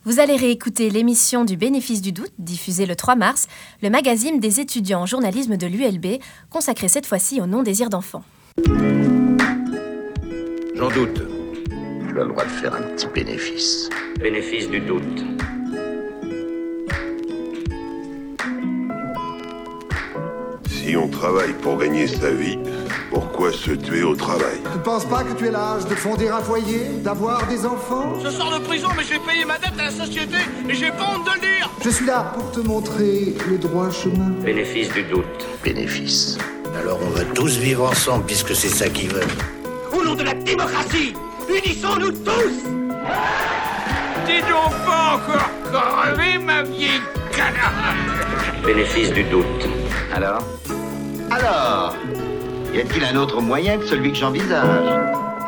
Vous allez réécouter l'émission du Bénéfice du doute, diffusée le 3 mars, le magazine des étudiants en journalisme de l'ULB, consacré cette fois-ci au non-désir d'enfant. J'en doute. Tu as le droit de faire un petit bénéfice. Bénéfice du doute. Si on travaille pour gagner sa vie, pourquoi se tuer au travail? Tu ne penses pas que tu es l'âge de fonder un foyer, d'avoir des enfants? Je sors de prison, mais j'ai payé ma dette à la société et j'ai pas honte de le dire. Je suis là pour te montrer le droit chemin. Bénéfice du doute. Bénéfice. Alors on va tous vivre ensemble puisque c'est ça qu'ils veulent. Au nom de la démocratie, unissons-nous tous. Dis donc pas encore crevé, ma vieille canard. Bénéfice du doute. Alors, y a-t-il un autre moyen que celui que j'envisage?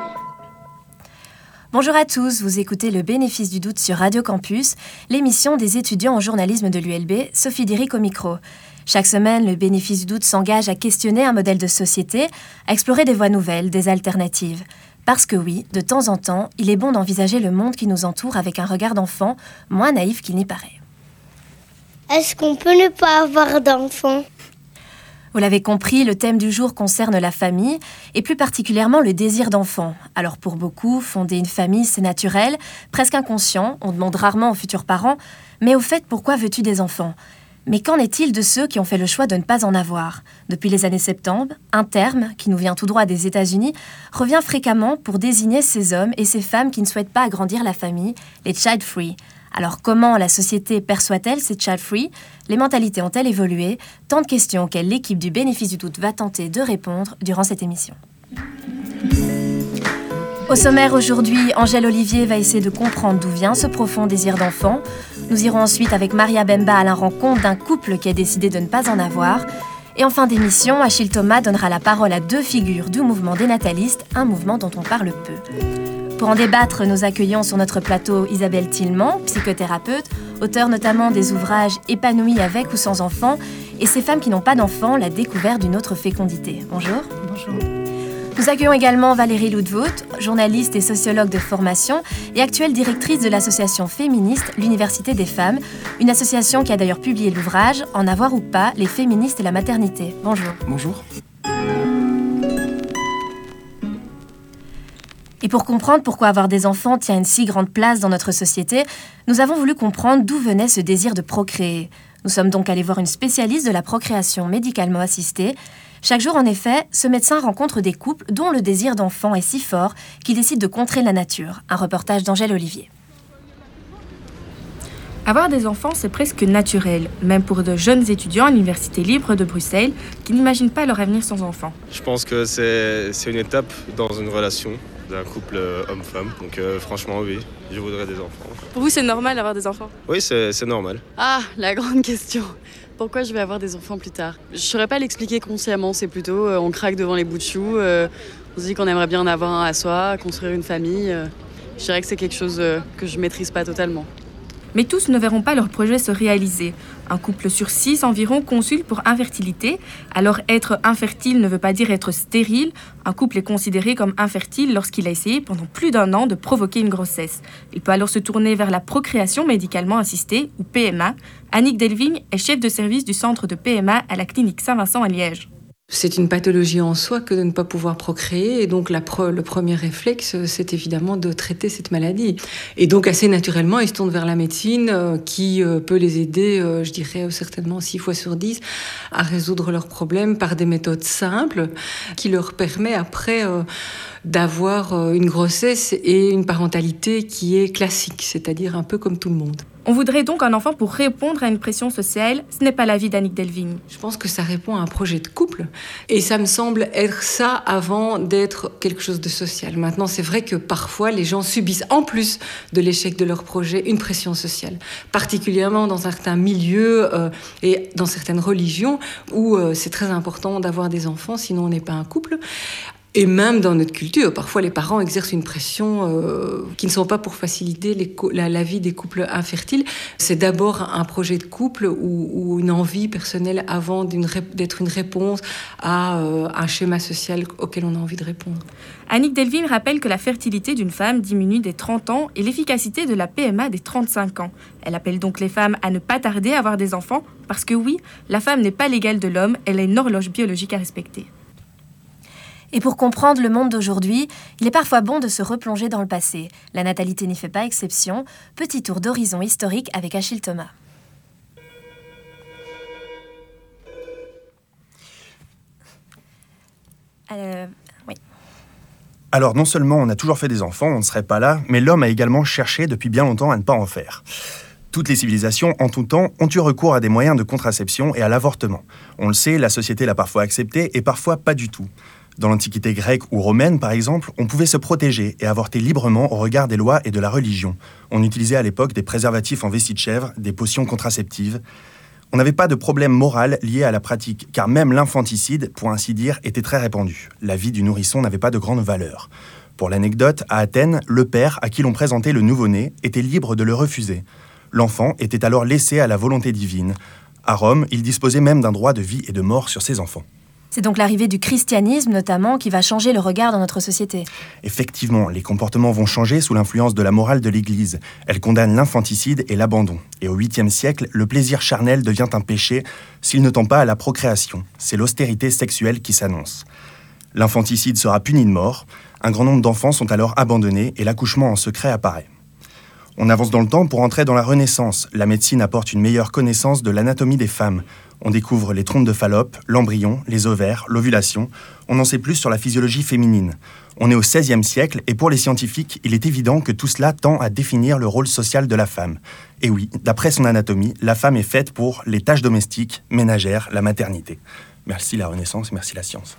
Bonjour à tous, vous écoutez le Bénéfice du doute sur Radio Campus, l'émission des étudiants en journalisme de l'ULB, Sophie Diric au micro. Chaque semaine, le Bénéfice du doute s'engage à questionner un modèle de société, à explorer des voies nouvelles, des alternatives. Parce que oui, de temps en temps, il est bon d'envisager le monde qui nous entoure avec un regard d'enfant, moins naïf qu'il n'y paraît. Est-ce qu'on peut ne pas avoir d'enfants ? Vous l'avez compris, le thème du jour concerne la famille, et plus particulièrement le désir d'enfant. Alors pour beaucoup, fonder une famille, c'est naturel, presque inconscient, on demande rarement aux futurs parents « Mais au fait, pourquoi veux-tu des enfants ?» Mais qu'en est-il de ceux qui ont fait le choix de ne pas en avoir ? Depuis les années 70, un terme, qui nous vient tout droit des États-Unis, revient fréquemment pour désigner ces hommes et ces femmes qui ne souhaitent pas agrandir la famille, les child-free. Alors comment la société perçoit-elle ces child-free ? Les mentalités ont-elles évolué ? Tant de questions auxquelles l'équipe du Bénéfice du doute va tenter de répondre durant cette émission. Au sommaire aujourd'hui, Angèle Olivier va essayer de comprendre d'où vient ce profond désir d'enfant. Nous irons ensuite avec Maria Bemba à la rencontre d'un couple qui a décidé de ne pas en avoir. Et en fin d'émission, Achille Thomas donnera la parole à deux figures du mouvement des natalistes, un mouvement dont on parle peu. Pour en débattre, nous accueillons sur notre plateau Isabelle Tillemans, psychothérapeute, auteure notamment des ouvrages Épanouis avec ou sans enfants, et ces femmes qui n'ont pas d'enfants, la découverte d'une autre fécondité. Bonjour. Bonjour. Nous accueillons également Valérie Loudvoet, journaliste et sociologue de formation et actuelle directrice de l'association féministe L'Université des femmes, une association qui a d'ailleurs publié l'ouvrage En avoir ou pas, les féministes et la maternité. Bonjour. Bonjour. Et pour comprendre pourquoi avoir des enfants tient une si grande place dans notre société, nous avons voulu comprendre d'où venait ce désir de procréer. Nous sommes donc allés voir une spécialiste de la procréation médicalement assistée. Chaque jour, en effet, ce médecin rencontre des couples dont le désir d'enfant est si fort qu'ils décident de contrer la nature. Un reportage d'Angèle Olivier. Avoir des enfants, c'est presque naturel, même pour de jeunes étudiants à l'Université libre de Bruxelles qui n'imaginent pas leur avenir sans enfants. Je pense que c'est une étape dans une relation d'un couple homme-femme. Donc franchement, oui, je voudrais des enfants. Pour vous, c'est normal d'avoir des enfants ? Oui, c'est normal. Ah, la grande question. Pourquoi je vais avoir des enfants plus tard ? Je ne saurais pas l'expliquer consciemment, c'est plutôt on craque devant les bouts de choux, on se dit qu'on aimerait bien en avoir un à soi, construire une famille. Je dirais que c'est quelque chose que je ne maîtrise pas totalement. Mais tous ne verront pas leur projet se réaliser. Un couple sur 6 environ consulte pour infertilité. Alors être infertile ne veut pas dire être stérile. Un couple est considéré comme infertile lorsqu'il a essayé pendant plus d'1 an de provoquer une grossesse. Il peut alors se tourner vers la procréation médicalement assistée, ou PMA. Annick Delvigne est chef de service du centre de PMA à la clinique Saint-Vincent à Liège. C'est une pathologie en soi que de ne pas pouvoir procréer. Et donc, le premier réflexe, c'est évidemment de traiter cette maladie. Et donc, assez naturellement, ils se tournent vers la médecine qui peut les aider, je dirais certainement 6 fois sur 10, à résoudre leurs problèmes par des méthodes simples qui leur permettent après d'avoir une grossesse et une parentalité qui est classique, c'est-à-dire un peu comme tout le monde. On voudrait donc un enfant pour répondre à une pression sociale. Ce n'est pas l'avis d'Annick Delvigne. Je pense que ça répond à un projet de couple. Et ça me semble être ça avant d'être quelque chose de social. Maintenant, c'est vrai que parfois, les gens subissent, en plus de l'échec de leur projet, une pression sociale. Particulièrement dans certains milieux et dans certaines religions où c'est très important d'avoir des enfants, sinon on n'est pas un couple. Et même dans notre culture, parfois les parents exercent une pression qui ne sont pas pour faciliter la vie des couples infertiles. C'est d'abord un projet de couple ou une envie personnelle avant d'être une réponse à un schéma social auquel on a envie de répondre. Annick Delville rappelle que la fertilité d'une femme diminue dès 30 ans et l'efficacité de la PMA dès 35 ans. Elle appelle donc les femmes à ne pas tarder à avoir des enfants parce que oui, la femme n'est pas l'égale de l'homme, elle a une horloge biologique à respecter. Et pour comprendre le monde d'aujourd'hui, il est parfois bon de se replonger dans le passé. La natalité n'y fait pas exception. Petit tour d'horizon historique avec Achille Thomas. Oui. Alors non seulement on a toujours fait des enfants, on ne serait pas là, mais l'homme a également cherché depuis bien longtemps à ne pas en faire. Toutes les civilisations, en tout temps, ont eu recours à des moyens de contraception et à l'avortement. On le sait, la société l'a parfois accepté et parfois pas du tout. Dans l'Antiquité grecque ou romaine, par exemple, on pouvait se protéger et avorter librement au regard des lois et de la religion. On utilisait à l'époque des préservatifs en vessie de chèvre, des potions contraceptives. On n'avait pas de problème moral lié à la pratique, car même l'infanticide, pour ainsi dire, était très répandu. La vie du nourrisson n'avait pas de grande valeur. Pour l'anecdote, à Athènes, le père à qui l'on présentait le nouveau-né était libre de le refuser. L'enfant était alors laissé à la volonté divine. À Rome, il disposait même d'un droit de vie et de mort sur ses enfants. C'est donc l'arrivée du christianisme, notamment, qui va changer le regard dans notre société. Effectivement, les comportements vont changer sous l'influence de la morale de l'Église. Elle condamne l'infanticide et l'abandon. Et au 8e siècle, le plaisir charnel devient un péché s'il ne tend pas à la procréation. C'est l'austérité sexuelle qui s'annonce. L'infanticide sera puni de mort. Un grand nombre d'enfants sont alors abandonnés et l'accouchement en secret apparaît. On avance dans le temps pour entrer dans la Renaissance. La médecine apporte une meilleure connaissance de l'anatomie des femmes. On découvre les trompes de Fallope, l'embryon, les ovaires, l'ovulation. On en sait plus sur la physiologie féminine. On est au XVIe siècle et pour les scientifiques, il est évident que tout cela tend à définir le rôle social de la femme. Et oui, d'après son anatomie, la femme est faite pour les tâches domestiques, ménagères, la maternité. Merci la Renaissance, merci la science.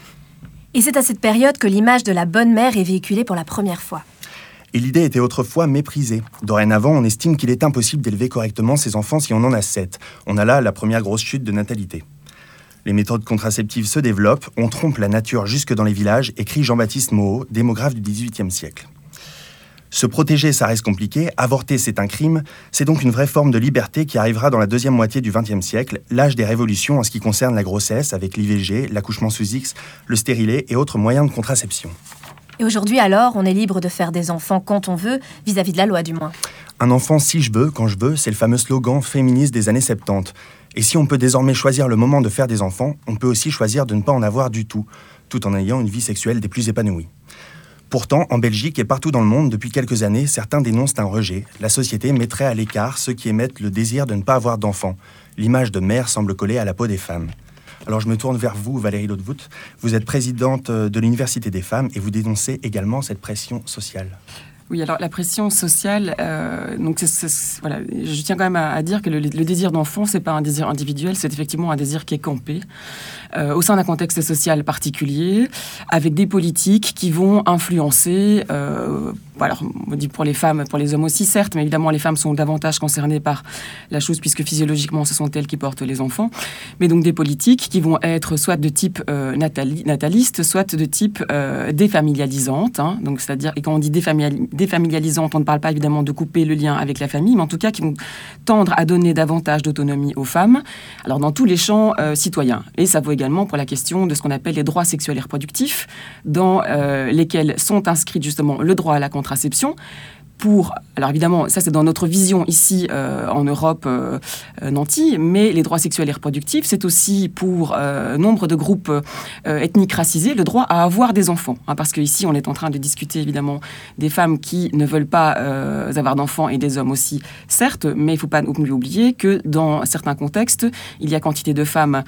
Et c'est à cette période que l'image de la bonne mère est véhiculée pour la première fois. Et l'idée était autrefois méprisée. Dorénavant, on estime qu'il est impossible d'élever correctement ses enfants si on en a 7. On a là la première grosse chute de natalité. Les méthodes contraceptives se développent, on trompe la nature jusque dans les villages, écrit Jean-Baptiste Moreau, démographe du XVIIIe siècle. Se protéger, ça reste compliqué, avorter, c'est un crime, c'est donc une vraie forme de liberté qui arrivera dans la deuxième moitié du XXe siècle, l'âge des révolutions en ce qui concerne la grossesse, avec l'IVG, l'accouchement sous X, le stérilet et autres moyens de contraception. Et aujourd'hui alors, on est libre de faire des enfants quand on veut, vis-à-vis de la loi du moins. Un enfant si je veux, quand je veux, c'est le fameux slogan féministe des années 70. Et si on peut désormais choisir le moment de faire des enfants, on peut aussi choisir de ne pas en avoir du tout en ayant une vie sexuelle des plus épanouies. Pourtant, en Belgique et partout dans le monde, depuis quelques années, certains dénoncent un rejet. La société mettrait à l'écart ceux qui émettent le désir de ne pas avoir d'enfants. L'image de mère semble coller à la peau des femmes. Alors je me tourne vers vous, Valérie Lotvoet. Vous êtes présidente de l'Université des femmes et vous dénoncez également cette pression sociale. Oui, alors la pression sociale, donc voilà, je tiens quand même à dire que le désir d'enfant, c'est pas un désir individuel, c'est effectivement un désir qui est campé au sein d'un contexte social particulier, avec des politiques qui vont influencer. Alors, on dit pour les femmes, pour les hommes aussi, certes, mais évidemment, les femmes sont davantage concernées par la chose, puisque physiologiquement, ce sont elles qui portent les enfants. Mais donc, des politiques qui vont être soit de type nataliste, soit de type défamilialisante. Hein, donc, c'est-à-dire, et quand on dit défamilialisante, on ne parle pas évidemment de couper le lien avec la famille, mais en tout cas, qui vont tendre à donner davantage d'autonomie aux femmes, alors dans tous les champs citoyens. Et ça vaut également pour la question de ce qu'on appelle les droits sexuels et reproductifs, dans lesquels sont inscrits justement le droit à la contraception, alors évidemment, ça c'est dans notre vision ici en Europe nantie, mais les droits sexuels et reproductifs, c'est aussi pour nombre de groupes ethniques racisés le droit à avoir des enfants. Hein, parce qu'ici, on est en train de discuter évidemment des femmes qui ne veulent pas avoir d'enfants et des hommes aussi, certes, mais il ne faut pas oublier que dans certains contextes, il y a quantité de femmes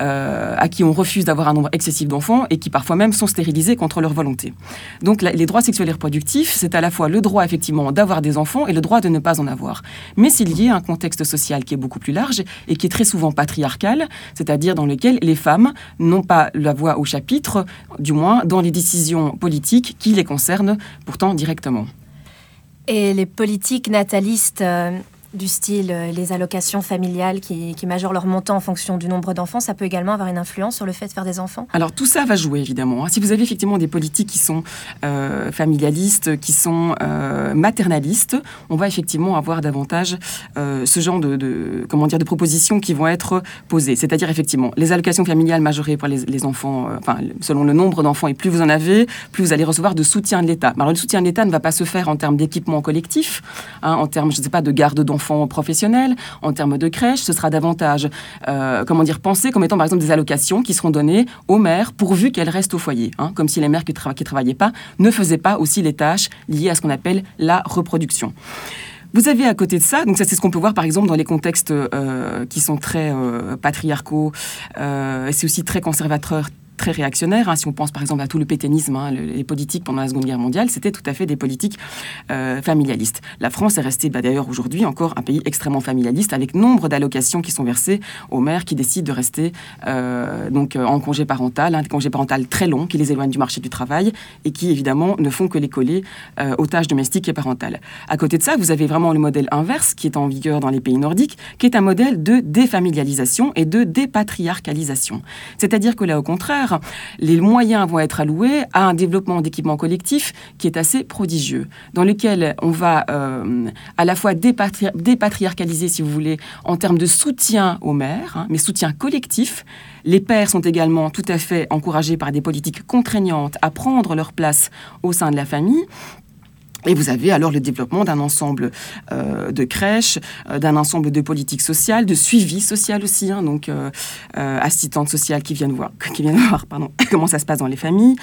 à qui on refuse d'avoir un nombre excessif d'enfants et qui parfois même sont stérilisées contre leur volonté. Donc les droits sexuels et reproductifs, c'est à la fois le droit effectivement d'avoir des enfants et le droit de ne pas en avoir. Mais c'est lié à un contexte social qui est beaucoup plus large et qui est très souvent patriarcal, c'est-à-dire dans lequel les femmes n'ont pas la voix au chapitre, du moins dans les décisions politiques qui les concernent pourtant directement. Et les politiques natalistes, du style les allocations familiales qui majorent leur montant en fonction du nombre d'enfants, ça peut également avoir une influence sur le fait de faire des enfants? Alors tout ça va jouer évidemment. Si vous avez effectivement des politiques qui sont familialistes, qui sont maternalistes, on va effectivement avoir davantage ce genre de propositions qui vont être posées. C'est-à-dire effectivement les allocations familiales majorées pour les enfants, selon le nombre d'enfants, et plus vous en avez, plus vous allez recevoir de soutien de l'État. Alors le soutien de l'État ne va pas se faire en termes d'équipement collectif, en termes, je ne sais pas, de garde d'enfants professionnels, en termes de crèche, ce sera davantage, pensé comme étant par exemple des allocations qui seront données aux mères pourvu qu'elles restent au foyer, comme si les mères qui ne travaillaient pas ne faisaient pas aussi les tâches liées à ce qu'on appelle la reproduction. Vous avez à côté de ça, donc ça c'est ce qu'on peut voir par exemple dans les contextes qui sont très patriarcaux, c'est aussi très conservateurs, très réactionnaires. Si on pense par exemple à tout le pétainisme, les politiques pendant la Seconde Guerre mondiale, c'était tout à fait des politiques familialistes. La France est restée d'ailleurs aujourd'hui encore un pays extrêmement familialiste, avec nombre d'allocations qui sont versées aux mères qui décident de rester en congé parental, des congés parentaux très longs qui les éloignent du marché du travail et qui évidemment ne font que les coller aux tâches domestiques et parentales. À côté de ça, vous avez vraiment le modèle inverse qui est en vigueur dans les pays nordiques, qui est un modèle de défamilialisation et de dépatriarcalisation. C'est-à-dire que là, au contraire, les moyens vont être alloués à un développement d'équipements collectifs qui est assez prodigieux, dans lequel on va à la fois dépatriarcaliser, si vous voulez, en termes de soutien aux mères, mais soutien collectif. Les pères sont également tout à fait encouragés par des politiques contraignantes à prendre leur place au sein de la famille. Et vous avez alors le développement d'un ensemble de crèches, d'un ensemble de politiques sociales, de suivi social aussi, assistantes sociales qui viennent voir comment ça se passe dans les familles,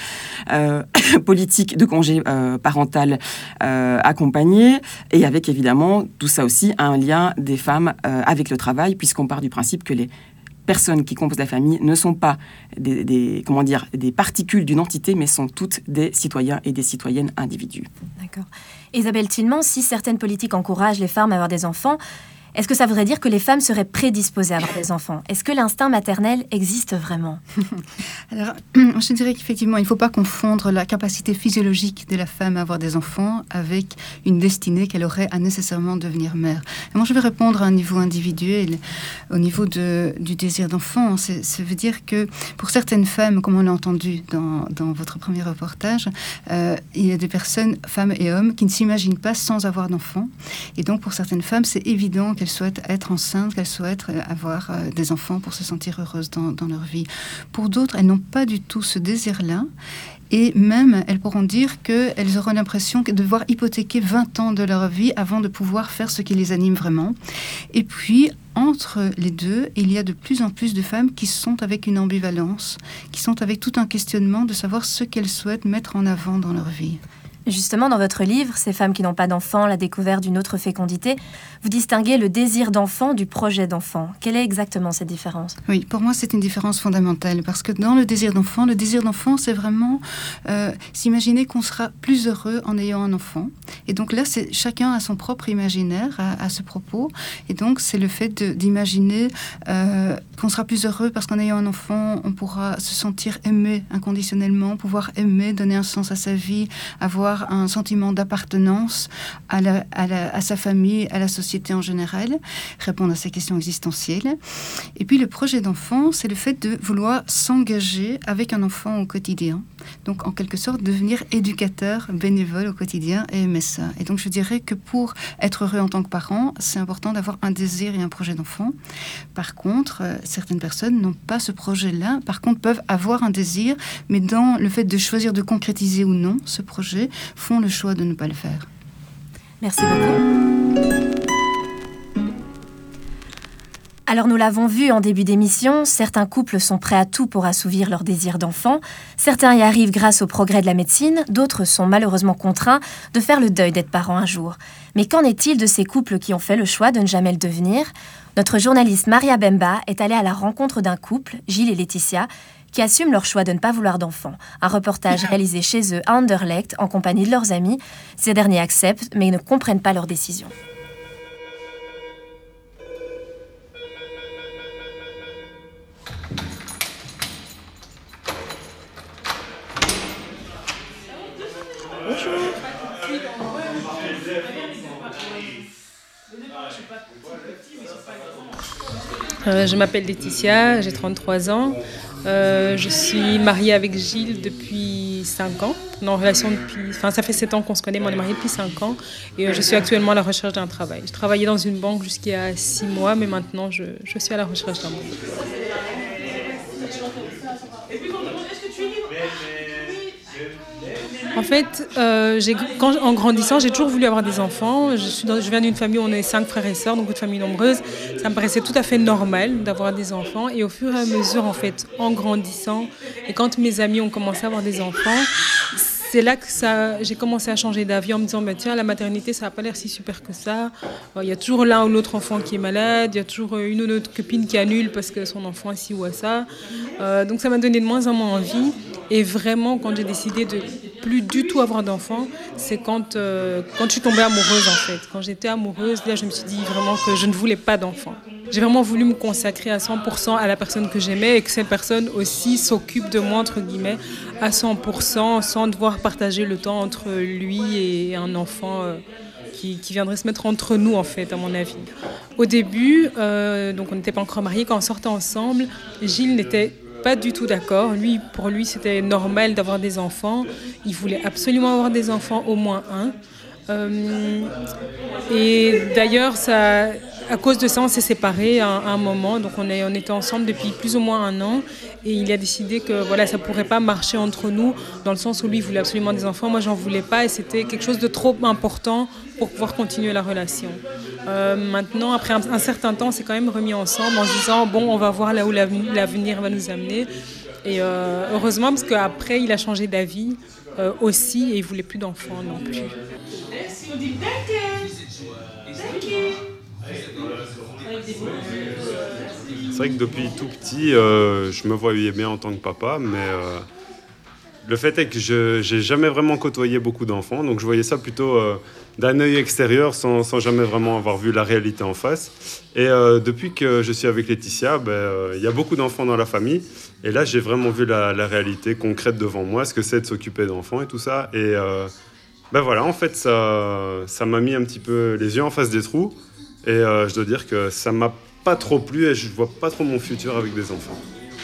politique de congé parental accompagné, et avec évidemment tout ça aussi un lien des femmes avec le travail, puisqu'on part du principe que les personnes qui composent la famille ne sont pas des particules d'une entité, mais sont toutes des citoyens et des citoyennes individus. D'accord. Isabelle Tillmans, si certaines politiques encouragent les femmes à avoir des enfants, est-ce que ça voudrait dire que les femmes seraient prédisposées à avoir des enfants? Est-ce que l'instinct maternel existe vraiment? Alors, je dirais qu'effectivement, il ne faut pas confondre la capacité physiologique de la femme à avoir des enfants avec une destinée qu'elle aurait à nécessairement devenir mère. Et moi, je vais répondre à un niveau individuel, au niveau du désir d'enfant. Ça veut dire que pour certaines femmes, comme on l'a entendu dans votre premier reportage, il y a des personnes, femmes et hommes, qui ne s'imaginent pas sans avoir d'enfants. Et donc, pour certaines femmes, c'est évident qu'elles souhaitent être enceintes, qu'elles souhaitent avoir des enfants pour se sentir heureuses dans leur vie. Pour d'autres, elles n'ont pas du tout ce désir-là. Et même, elles pourront dire qu'elles auront l'impression de devoir hypothéquer 20 ans de leur vie avant de pouvoir faire ce qui les anime vraiment. Et puis, entre les deux, il y a de plus en plus de femmes qui sont avec une ambivalence, qui sont avec tout un questionnement de savoir ce qu'elles souhaitent mettre en avant dans leur vie. Justement, dans votre livre, Ces femmes qui n'ont pas d'enfants, la découverte d'une autre fécondité, vous distinguez le désir d'enfant du projet d'enfant. Quelle est exactement cette différence? Oui, pour moi, c'est une différence fondamentale, parce que dans le désir d'enfant, c'est vraiment s'imaginer qu'on sera plus heureux en ayant un enfant. Et donc là, chacun a son propre imaginaire à ce propos. Et donc, c'est le fait d'imaginer qu'on sera plus heureux parce qu'en ayant un enfant, on pourra se sentir aimé inconditionnellement, pouvoir aimer, donner un sens à sa vie, avoir un sentiment d'appartenance à sa famille, à la société en général, répondre à ces questions existentielles. Et puis le projet d'enfant, c'est le fait de vouloir s'engager avec un enfant au quotidien. Donc en quelque sorte devenir éducateur bénévole au quotidien et aimer ça. Et donc je dirais que pour être heureux en tant que parent, c'est important d'avoir un désir et un projet d'enfant. Par contre, certaines personnes n'ont pas ce projet-là, par contre peuvent avoir un désir, mais dans le fait de choisir de concrétiser ou non ce projet, font le choix de ne pas le faire. Merci beaucoup. Alors nous l'avons vu en début d'émission, certains couples sont prêts à tout pour assouvir leur désir d'enfant. Certains y arrivent grâce au progrès de la médecine, d'autres sont malheureusement contraints de faire le deuil d'être parents un jour. Mais qu'en est-il de ces couples qui ont fait le choix de ne jamais le devenir? Notre journaliste Maria Bemba est allée à la rencontre d'un couple, Gilles et Laetitia, qui assument leur choix de ne pas vouloir d'enfants. Un reportage réalisé chez eux à Anderlecht en compagnie de leurs amis. Ces derniers acceptent, mais ne comprennent pas leur décision. Bonjour. Je m'appelle Laetitia, j'ai 33 ans. Je suis mariée avec Gilles depuis 5 ans. On est en relation depuis... Enfin, ça fait 7 ans qu'on se connaît, mais on est mariés depuis 5 ans. Et je suis actuellement à la recherche d'un travail. Je travaillais dans une banque jusqu'à 6 mois, mais maintenant, je suis à la recherche d'un boulot. En fait, en grandissant, j'ai toujours voulu avoir des enfants. Je viens d'une famille où on est 5 frères et sœurs, donc une famille nombreuse. Ça me paraissait tout à fait normal d'avoir des enfants. Et au fur et à mesure, en fait, en grandissant, et quand mes amis ont commencé à avoir des enfants, c'est là que j'ai commencé à changer d'avis en me disant, tiens, la maternité, ça n'a pas l'air si super que ça. Il y a toujours l'un ou l'autre enfant qui est malade, il y a toujours une ou l'autre copine qui annule parce que son enfant est ci ou à ça. Donc ça m'a donné de moins en moins envie. Et vraiment, quand j'ai décidé de plus du tout avoir d'enfants, c'est quand je suis tombée amoureuse, en fait. Quand j'étais amoureuse, là, je me suis dit vraiment que je ne voulais pas d'enfants. J'ai vraiment voulu me consacrer à 100% à la personne que j'aimais et que cette personne aussi s'occupe de moi, entre guillemets, à 100%, sans devoir partager le temps entre lui et un enfant qui viendrait se mettre entre nous, en fait, à mon avis. Au début, donc on n'était pas encore mariés, quand on sortait ensemble, Gilles n'était pas du tout d'accord. Pour lui, c'était normal d'avoir des enfants. Il voulait absolument avoir des enfants, au moins un. Et d'ailleurs, à cause de ça, on s'est séparés à un moment. Donc on était ensemble depuis plus ou moins 1 an. Et il a décidé que ça ne pourrait pas marcher entre nous, dans le sens où lui voulait absolument des enfants, moi j'en voulais pas. Et c'était quelque chose de trop important pour pouvoir continuer la relation. Maintenant, après un certain temps, on s'est quand même remis ensemble en se disant, on va voir là où l'avenir va nous amener. Et heureusement, parce qu'après, il a changé d'avis aussi et il ne voulait plus d'enfants non plus. C'est vrai que depuis tout petit, je me voyais bien en tant que papa, mais le fait est que je n'ai jamais vraiment côtoyé beaucoup d'enfants, donc je voyais ça plutôt d'un œil extérieur sans jamais vraiment avoir vu la réalité en face. Et depuis que je suis avec Laetitia, y a beaucoup d'enfants dans la famille, et là j'ai vraiment vu la réalité concrète devant moi, ce que c'est de s'occuper d'enfants et tout ça. Et voilà, en fait, ça m'a mis un petit peu les yeux en face des trous, et je dois dire que ça m'a pas trop plu et je vois pas trop mon futur avec des enfants.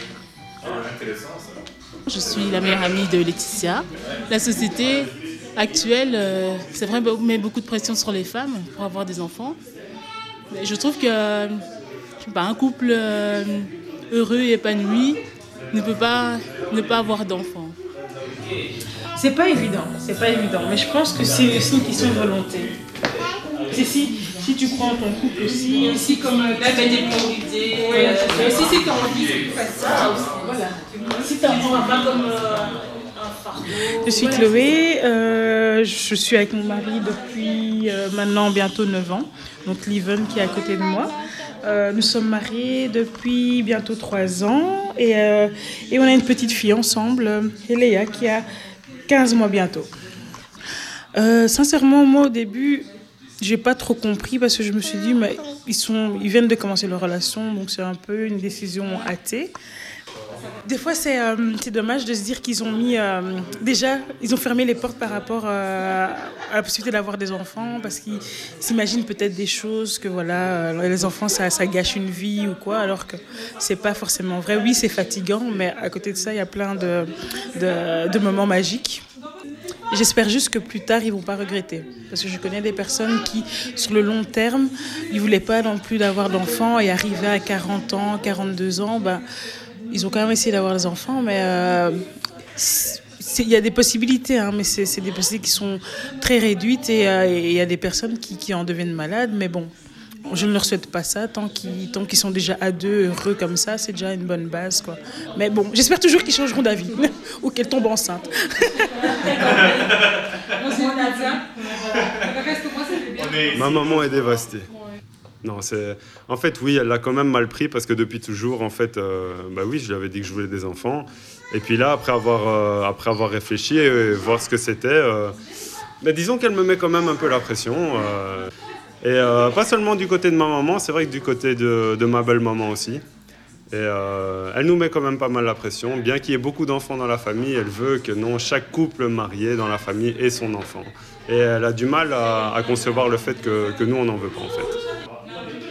Je suis la meilleure amie de Laetitia. La société actuelle, c'est vrai, met beaucoup de pression sur les femmes pour avoir des enfants. Mais je trouve que un couple heureux et épanoui ne peut pas ne pas avoir d'enfants. C'est pas évident, mais je pense que c'est aussi une question de volonté. C'est si tu crois en ton couple aussi, si comme là tu as des priorités, si tu as envie, c'est plus facile. Voilà. Si tu as pas comme un fardeau. Je suis Chloé, je suis avec mon mari depuis maintenant bientôt 9 ans, donc Liven qui est à côté de moi. Nous sommes mariés depuis bientôt 3 ans et on a une petite fille ensemble, Eléa, qui a 15 mois bientôt. Sincèrement, moi au début, j'ai pas trop compris parce que je me suis dit, mais ils viennent de commencer leur relation, donc c'est un peu une décision hâtée. Des fois, c'est dommage de se dire qu'ils ont mis... déjà, ils ont fermé les portes par rapport à la possibilité d'avoir des enfants parce qu'ils s'imaginent peut-être des choses que les enfants, ça gâche une vie ou quoi, alors que c'est pas forcément vrai. Oui, c'est fatigant, mais à côté de ça, il y a plein de moments magiques. J'espère juste que plus tard, ils ne vont pas regretter. Parce que je connais des personnes qui, sur le long terme, ils ne voulaient pas non plus d'avoir d'enfants et arriver à 40 ans, 42 ans, ils ont quand même essayé d'avoir des enfants, mais il y a des possibilités, mais c'est des possibilités qui sont très réduites et il y a des personnes qui en deviennent malades, mais bon, je ne leur souhaite pas ça. Tant qu'ils sont déjà à deux, heureux comme ça, c'est déjà une bonne base, quoi. Mais bon, j'espère toujours qu'ils changeront d'avis ou qu'elles tombent enceintes. Ma maman est dévastée. Non, en fait, oui, elle l'a quand même mal pris parce que depuis toujours, en fait, oui, je lui avais dit que je voulais des enfants. Et puis là, après avoir réfléchi et voir ce que c'était, disons qu'elle me met quand même un peu la pression. Et pas seulement du côté de ma maman, c'est vrai que du côté de ma belle-maman aussi. Et elle nous met quand même pas mal la pression. Bien qu'il y ait beaucoup d'enfants dans la famille, elle veut que chaque couple marié dans la famille ait son enfant. Et elle a du mal à concevoir le fait que nous, on n'en veut pas, en fait.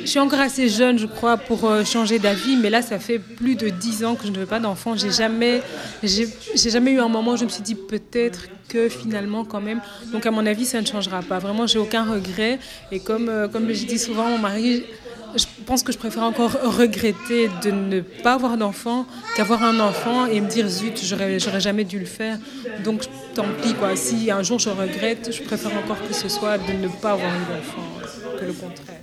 je suis encore assez jeune, je crois, pour changer d'avis, mais là, ça fait plus de 10 ans que je ne veux pas d'enfant. J'ai jamais eu un moment où je me suis dit peut-être que finalement, quand même. Donc, à mon avis, ça ne changera pas. Vraiment, j'ai aucun regret. Et comme je dis souvent à mon mari, je pense que je préfère encore regretter de ne pas avoir d'enfant qu'avoir un enfant et me dire zut, j'aurais jamais dû le faire. Donc, tant pis, quoi. Si un jour je regrette, je préfère encore que ce soit de ne pas avoir eu d'enfant que le contraire.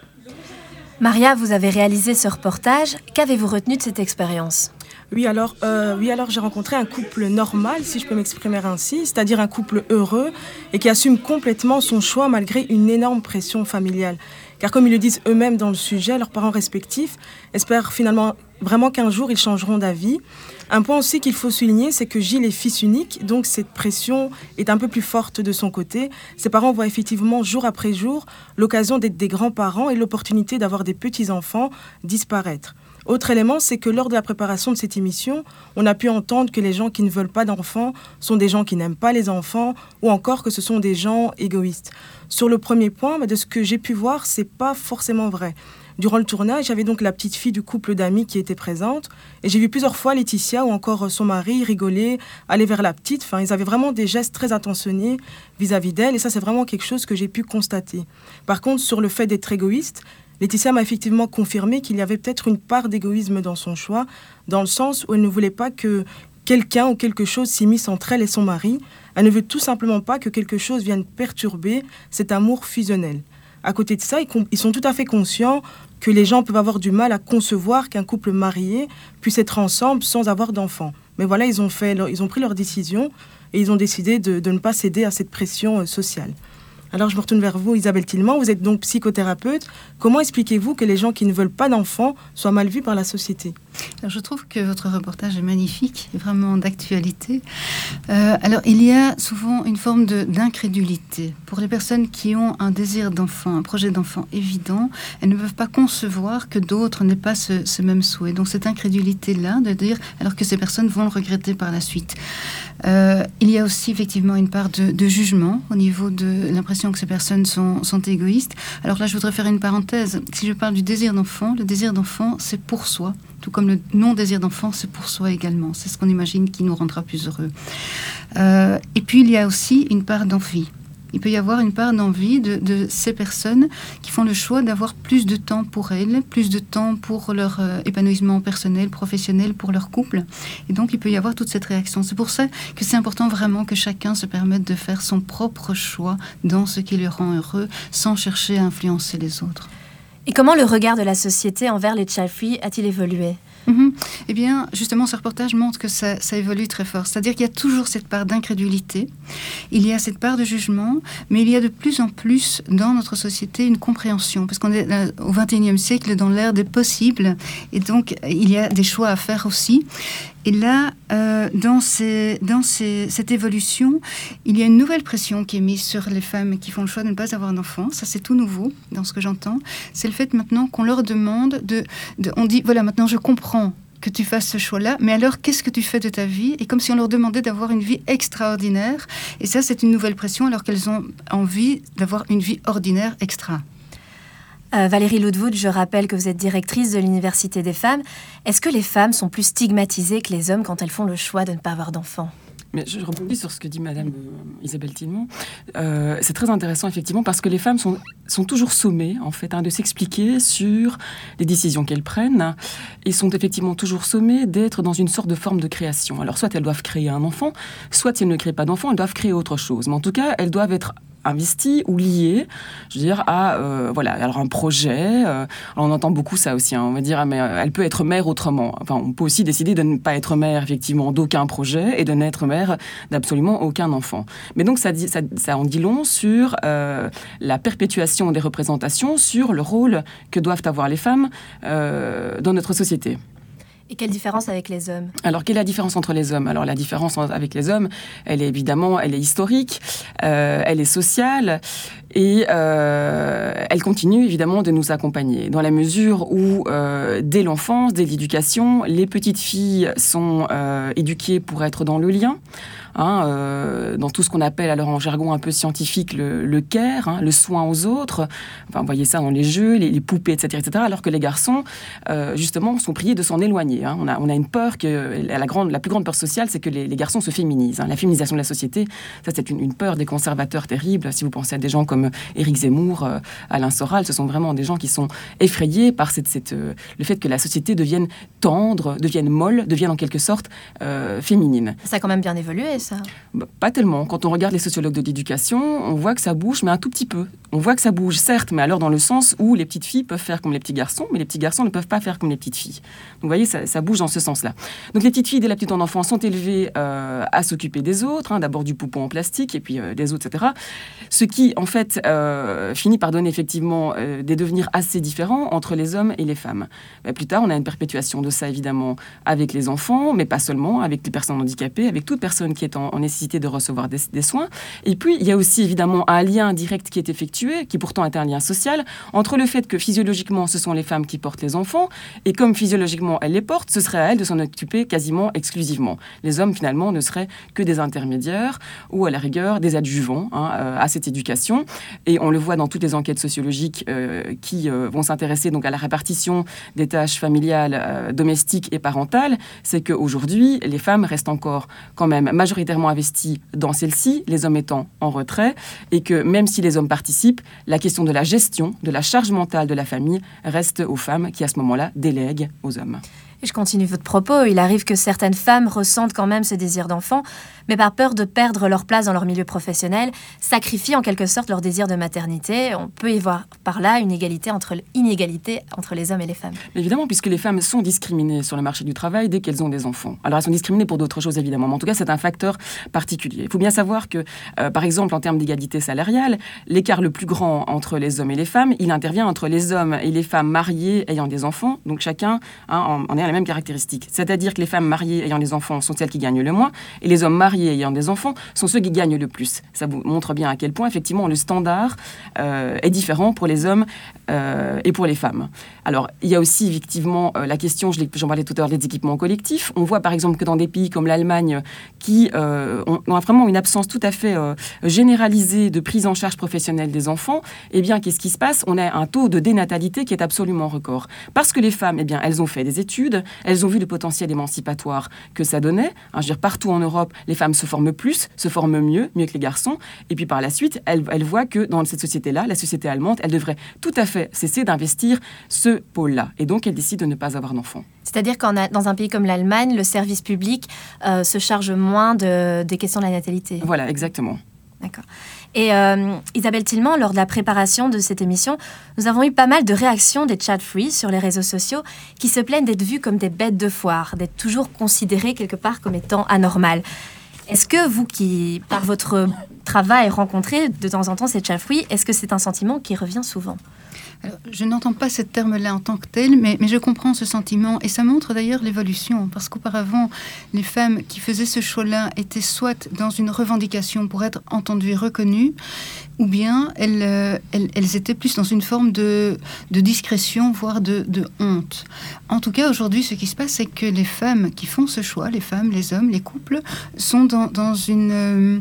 Maria, vous avez réalisé ce reportage. Qu'avez-vous retenu de cette expérience ? Oui, alors j'ai rencontré un couple normal, si je peux m'exprimer ainsi, c'est-à-dire un couple heureux et qui assume complètement son choix malgré une énorme pression familiale. Car comme ils le disent eux-mêmes dans le sujet, leurs parents respectifs espèrent finalement vraiment qu'un jour ils changeront d'avis. Un point aussi qu'il faut souligner, c'est que Gilles est fils unique, donc cette pression est un peu plus forte de son côté. Ses parents voient effectivement jour après jour l'occasion d'être des grands-parents et l'opportunité d'avoir des petits-enfants disparaître. Autre élément, c'est que lors de la préparation de cette émission, on a pu entendre que les gens qui ne veulent pas d'enfants sont des gens qui n'aiment pas les enfants ou encore que ce sont des gens égoïstes. Sur le premier point, de ce que j'ai pu voir, c'est pas forcément vrai. Durant le tournage, j'avais donc la petite fille du couple d'amis qui était présente et j'ai vu plusieurs fois Laetitia ou encore son mari rigoler, aller vers la petite. Enfin, ils avaient vraiment des gestes très attentionnés vis-à-vis d'elle et ça, c'est vraiment quelque chose que j'ai pu constater. Par contre, sur le fait d'être égoïste, Laetitia m'a effectivement confirmé qu'il y avait peut-être une part d'égoïsme dans son choix, dans le sens où elle ne voulait pas que quelqu'un ou quelque chose s'immisce entre elle et son mari. Elle ne veut tout simplement pas que quelque chose vienne perturber cet amour fusionnel. À côté de ça, ils sont tout à fait conscients que les gens peuvent avoir du mal à concevoir qu'un couple marié puisse être ensemble sans avoir d'enfants. Mais voilà, ils ont pris leur décision et ils ont décidé de ne pas céder à cette pression sociale. Alors, je me retourne vers vous, Isabelle Tillemans. Vous êtes donc psychothérapeute. Comment expliquez-vous que les gens qui ne veulent pas d'enfants soient mal vus par la société ? Alors, je trouve que votre reportage est magnifique, vraiment d'actualité. Alors, il y a souvent une forme d'incrédulité. Pour les personnes qui ont un désir d'enfant, un projet d'enfant évident, elles ne peuvent pas concevoir que d'autres n'aient pas ce même souhait. Donc, cette incrédulité-là, de dire, alors que ces personnes vont le regretter par la suite. Il y a aussi effectivement une part de jugement au niveau de l'impression que ces personnes sont égoïstes. Alors là, je voudrais faire une parenthèse. Si je parle du désir d'enfant, le désir d'enfant, c'est pour soi. Tout comme le non-désir d'enfant, c'est pour soi également. C'est ce qu'on imagine qui nous rendra plus heureux. Et puis, il y a aussi une part d'envie. Il peut y avoir une part d'envie de ces personnes qui font le choix d'avoir plus de temps pour elles, plus de temps pour leur épanouissement personnel, professionnel, pour leur couple. Et donc, il peut y avoir toute cette réaction. C'est pour ça que c'est important vraiment que chacun se permette de faire son propre choix dans ce qui le rend heureux, sans chercher à influencer les autres. Et comment le regard de la société envers les child-free a-t-il évolué ? Eh bien, justement, ce reportage montre que ça évolue très fort. C'est-à-dire qu'il y a toujours cette part d'incrédulité, il y a cette part de jugement, mais il y a de plus en plus dans notre société une compréhension, parce qu'on est au XXIe siècle dans l'ère des possibles, et donc il y a des choix à faire aussi. Et là, dans cette évolution, il y a une nouvelle pression qui est mise sur les femmes qui font le choix de ne pas avoir d'enfants. Ça, c'est tout nouveau dans ce que j'entends. C'est le fait maintenant qu'on leur demande on dit, voilà, maintenant je comprends que tu fasses ce choix-là, mais alors qu'est-ce que tu fais de ta vie ? Et comme si on leur demandait d'avoir une vie extraordinaire. Et ça, c'est une nouvelle pression alors qu'elles ont envie d'avoir une vie ordinaire extra. Valérie Ludwood, je rappelle que vous êtes directrice de l'Université des femmes. Est-ce que les femmes sont plus stigmatisées que les hommes quand elles font le choix de ne pas avoir d'enfants ? Mais je rebondis sur ce que dit Madame Isabelle Tillemans. C'est très intéressant, effectivement, parce que les femmes sont toujours sommées, en fait, de s'expliquer sur les décisions qu'elles prennent et sont effectivement toujours sommées d'être dans une sorte de forme de création. Alors, soit elles doivent créer un enfant, soit si elles ne créent pas d'enfant, elles doivent créer autre chose. Mais en tout cas, elles doivent être investies ou liées, je veux dire, à alors un projet. On entend beaucoup ça aussi. On va dire, mais elle peut être mère autrement. Enfin, on peut aussi décider de ne pas être mère effectivement d'aucun projet et de n'être mère d'absolument aucun enfant. Mais donc ça en dit long sur la perpétuation des représentations, sur le rôle que doivent avoir les femmes dans notre société. Et quelle différence avec les hommes ? Alors, quelle est la différence entre les hommes ? Alors, la différence avec les hommes, elle est historique, elle est sociale. Et elle continue évidemment de nous accompagner dans la mesure où, dès l'enfance, dès l'éducation, les petites filles sont éduquées pour être dans le lien. Dans tout ce qu'on appelle alors en jargon un peu scientifique le care, le soin aux autres. Enfin, vous voyez ça dans les jeux, les poupées, etc., alors que les garçons, justement, sont priés de s'en éloigner. On a une peur la plus grande peur sociale, c'est que les garçons se féminisent. La féminisation de la société, ça c'est une peur des conservateurs terrible. Si vous pensez à des gens comme Éric Zemmour, Alain Soral, ce sont vraiment des gens qui sont effrayés par le fait que la société devienne tendre, devienne molle, devienne en quelque sorte féminine. Ça a quand même bien évolué, ça. Pas tellement. Quand on regarde les sociologues de l'éducation, on voit que ça bouge, mais un tout petit peu. On voit que ça bouge, certes, mais alors dans le sens où les petites filles peuvent faire comme les petits garçons, mais les petits garçons ne peuvent pas faire comme les petites filles. Donc vous voyez, ça bouge dans ce sens-là. Donc les petites filles, dès la petite enfance, sont élevées à s'occuper des autres, d'abord du poupon en plastique, et puis des autres, etc. Ce qui, en fait, finit par donner effectivement des devenirs assez différents entre les hommes et les femmes. Mais plus tard, on a une perpétuation de ça, évidemment, avec les enfants, mais pas seulement, avec les personnes handicapées, avec toute personne qui est en nécessité de recevoir des soins. Et puis, il y a aussi évidemment un lien direct qui est effectué, qui pourtant est un lien social, entre le fait que physiologiquement, ce sont les femmes qui portent les enfants, et comme physiologiquement elles les portent, ce serait à elles de s'en occuper quasiment exclusivement. Les hommes, finalement, ne seraient que des intermédiaires, ou à la rigueur, des adjuvants à cette éducation. Et on le voit dans toutes les enquêtes sociologiques qui vont s'intéresser donc à la répartition des tâches familiales, domestiques et parentales, c'est qu'aujourd'hui, les femmes restent encore quand même majoritairement investis dans celle-ci, les hommes étant en retrait, et que même si les hommes participent, la question de la gestion, de la charge mentale de la famille reste aux femmes qui, à ce moment-là, délèguent aux hommes. Et je continue votre propos. Il arrive que certaines femmes ressentent quand même ce désir d'enfant, mais par peur de perdre leur place dans leur milieu professionnel, sacrifient en quelque sorte leur désir de maternité. On peut y voir par là une inégalité entre les hommes et les femmes. Évidemment, puisque les femmes sont discriminées sur le marché du travail dès qu'elles ont des enfants. Alors elles sont discriminées pour d'autres choses évidemment, mais en tout cas c'est un facteur particulier. Il faut bien savoir que, par exemple, en termes d'égalité salariale, l'écart le plus grand entre les hommes et les femmes, il intervient entre les hommes et les femmes mariées ayant des enfants, donc chacun en est à la même caractéristique. C'est-à-dire que les femmes mariées ayant des enfants sont celles qui gagnent le moins, et les hommes mariés ayant des enfants sont ceux qui gagnent le plus. Ça vous montre bien à quel point, effectivement, le standard est différent pour les hommes et pour les femmes. Alors, il y a aussi, effectivement, la question, j'en parlais tout à l'heure, des équipements collectifs. On voit, par exemple, que dans des pays comme l'Allemagne, qui ont vraiment une absence tout à fait généralisée de prise en charge professionnelle des enfants, eh bien, qu'est-ce qui se passe ? On a un taux de dénatalité qui est absolument record. Parce que les femmes, eh bien, elles ont fait des études, elles ont vu le potentiel émancipatoire que ça donnait. Je veux dire, partout en Europe, les femmes se forment plus, se forment mieux que les garçons. Et puis par la suite, elles voient que dans cette société-là, la société allemande, elle devrait tout à fait cesser d'investir ce pôle-là. Et donc, elles décident de ne pas avoir d'enfants. C'est-à-dire qu'en dans un pays comme l'Allemagne, le service public se charge moins des questions de la natalité. Voilà, exactement. D'accord. Et Isabelle Tillman, lors de la préparation de cette émission, nous avons eu pas mal de réactions des chat-free sur les réseaux sociaux qui se plaignent d'être vues comme des bêtes de foire, d'être toujours considérées quelque part comme étant anormales. Est-ce que vous qui, par votre travail, rencontrez de temps en temps ces chat-free, est-ce que c'est un sentiment qui revient souvent ? Alors, je n'entends pas ce terme-là en tant que tel, mais je comprends ce sentiment. Et ça montre d'ailleurs l'évolution, parce qu'auparavant, les femmes qui faisaient ce choix-là étaient soit dans une revendication pour être entendues et reconnues, ou bien elles étaient plus dans une forme de discrétion, voire de honte. En tout cas, aujourd'hui, ce qui se passe, c'est que les femmes qui font ce choix, les femmes, les hommes, les couples, sont dans une...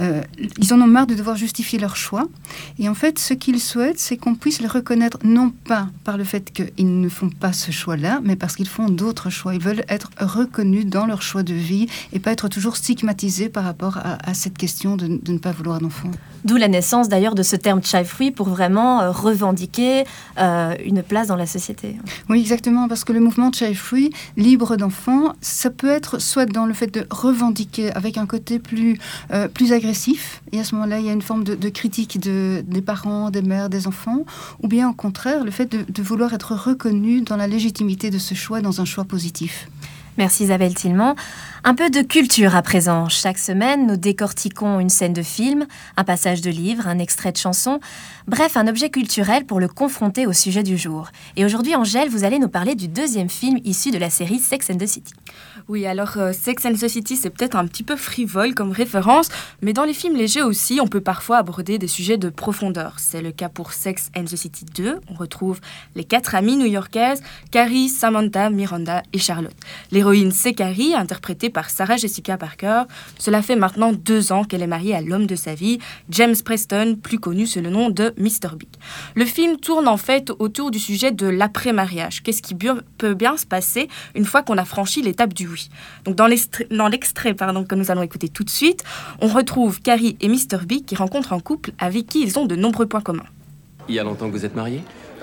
ils en ont marre de devoir justifier leur choix. Et en fait, ce qu'ils souhaitent, c'est qu'on puisse les reconnaître non pas par le fait qu'ils ne font pas ce choix-là, mais parce qu'ils font d'autres choix. Ils veulent être reconnus dans leur choix de vie et pas être toujours stigmatisés par rapport à cette question de ne pas vouloir d'enfant. D'où la naissance d'ailleurs de ce terme child-free pour vraiment revendiquer une place dans la société. Oui, exactement, parce que le mouvement child-free, libre d'enfants, ça peut être soit dans le fait de revendiquer avec un côté plus agressif, et à ce moment-là, il y a une forme de critique des parents, des mères, des enfants, ou bien au contraire, le fait de vouloir être reconnu dans la légitimité de ce choix, dans un choix positif. Merci Isabelle Tillman. Un peu de culture à présent. Chaque semaine, nous décortiquons une scène de film, un passage de livre, un extrait de chanson, bref, un objet culturel pour le confronter au sujet du jour. Et aujourd'hui, Angèle, vous allez nous parler du deuxième film issu de la série Sex and the City. Oui, alors Sex and the City, c'est peut-être un petit peu frivole comme référence, mais dans les films légers aussi, on peut parfois aborder des sujets de profondeur. C'est le cas pour Sex and the City 2. On retrouve les 4 amies new-yorkaises, Carrie, Samantha, Miranda et Charlotte. L'héroïne, c'est Carrie, interprétée par Sarah Jessica Parker. Cela fait maintenant 2 ans qu'elle est mariée à l'homme de sa vie, James Preston, plus connu sous le nom de Mr. Big. Le film tourne en fait autour du sujet de l'après-mariage. Qu'est-ce qui peut bien se passer une fois qu'on a franchi l'étape du oui? Donc dans l'extrait que nous allons écouter tout de suite, on retrouve Carrie et Mr. Big qui rencontrent un couple avec qui ils ont de nombreux points communs. Il y a longtemps que vous êtes mariés?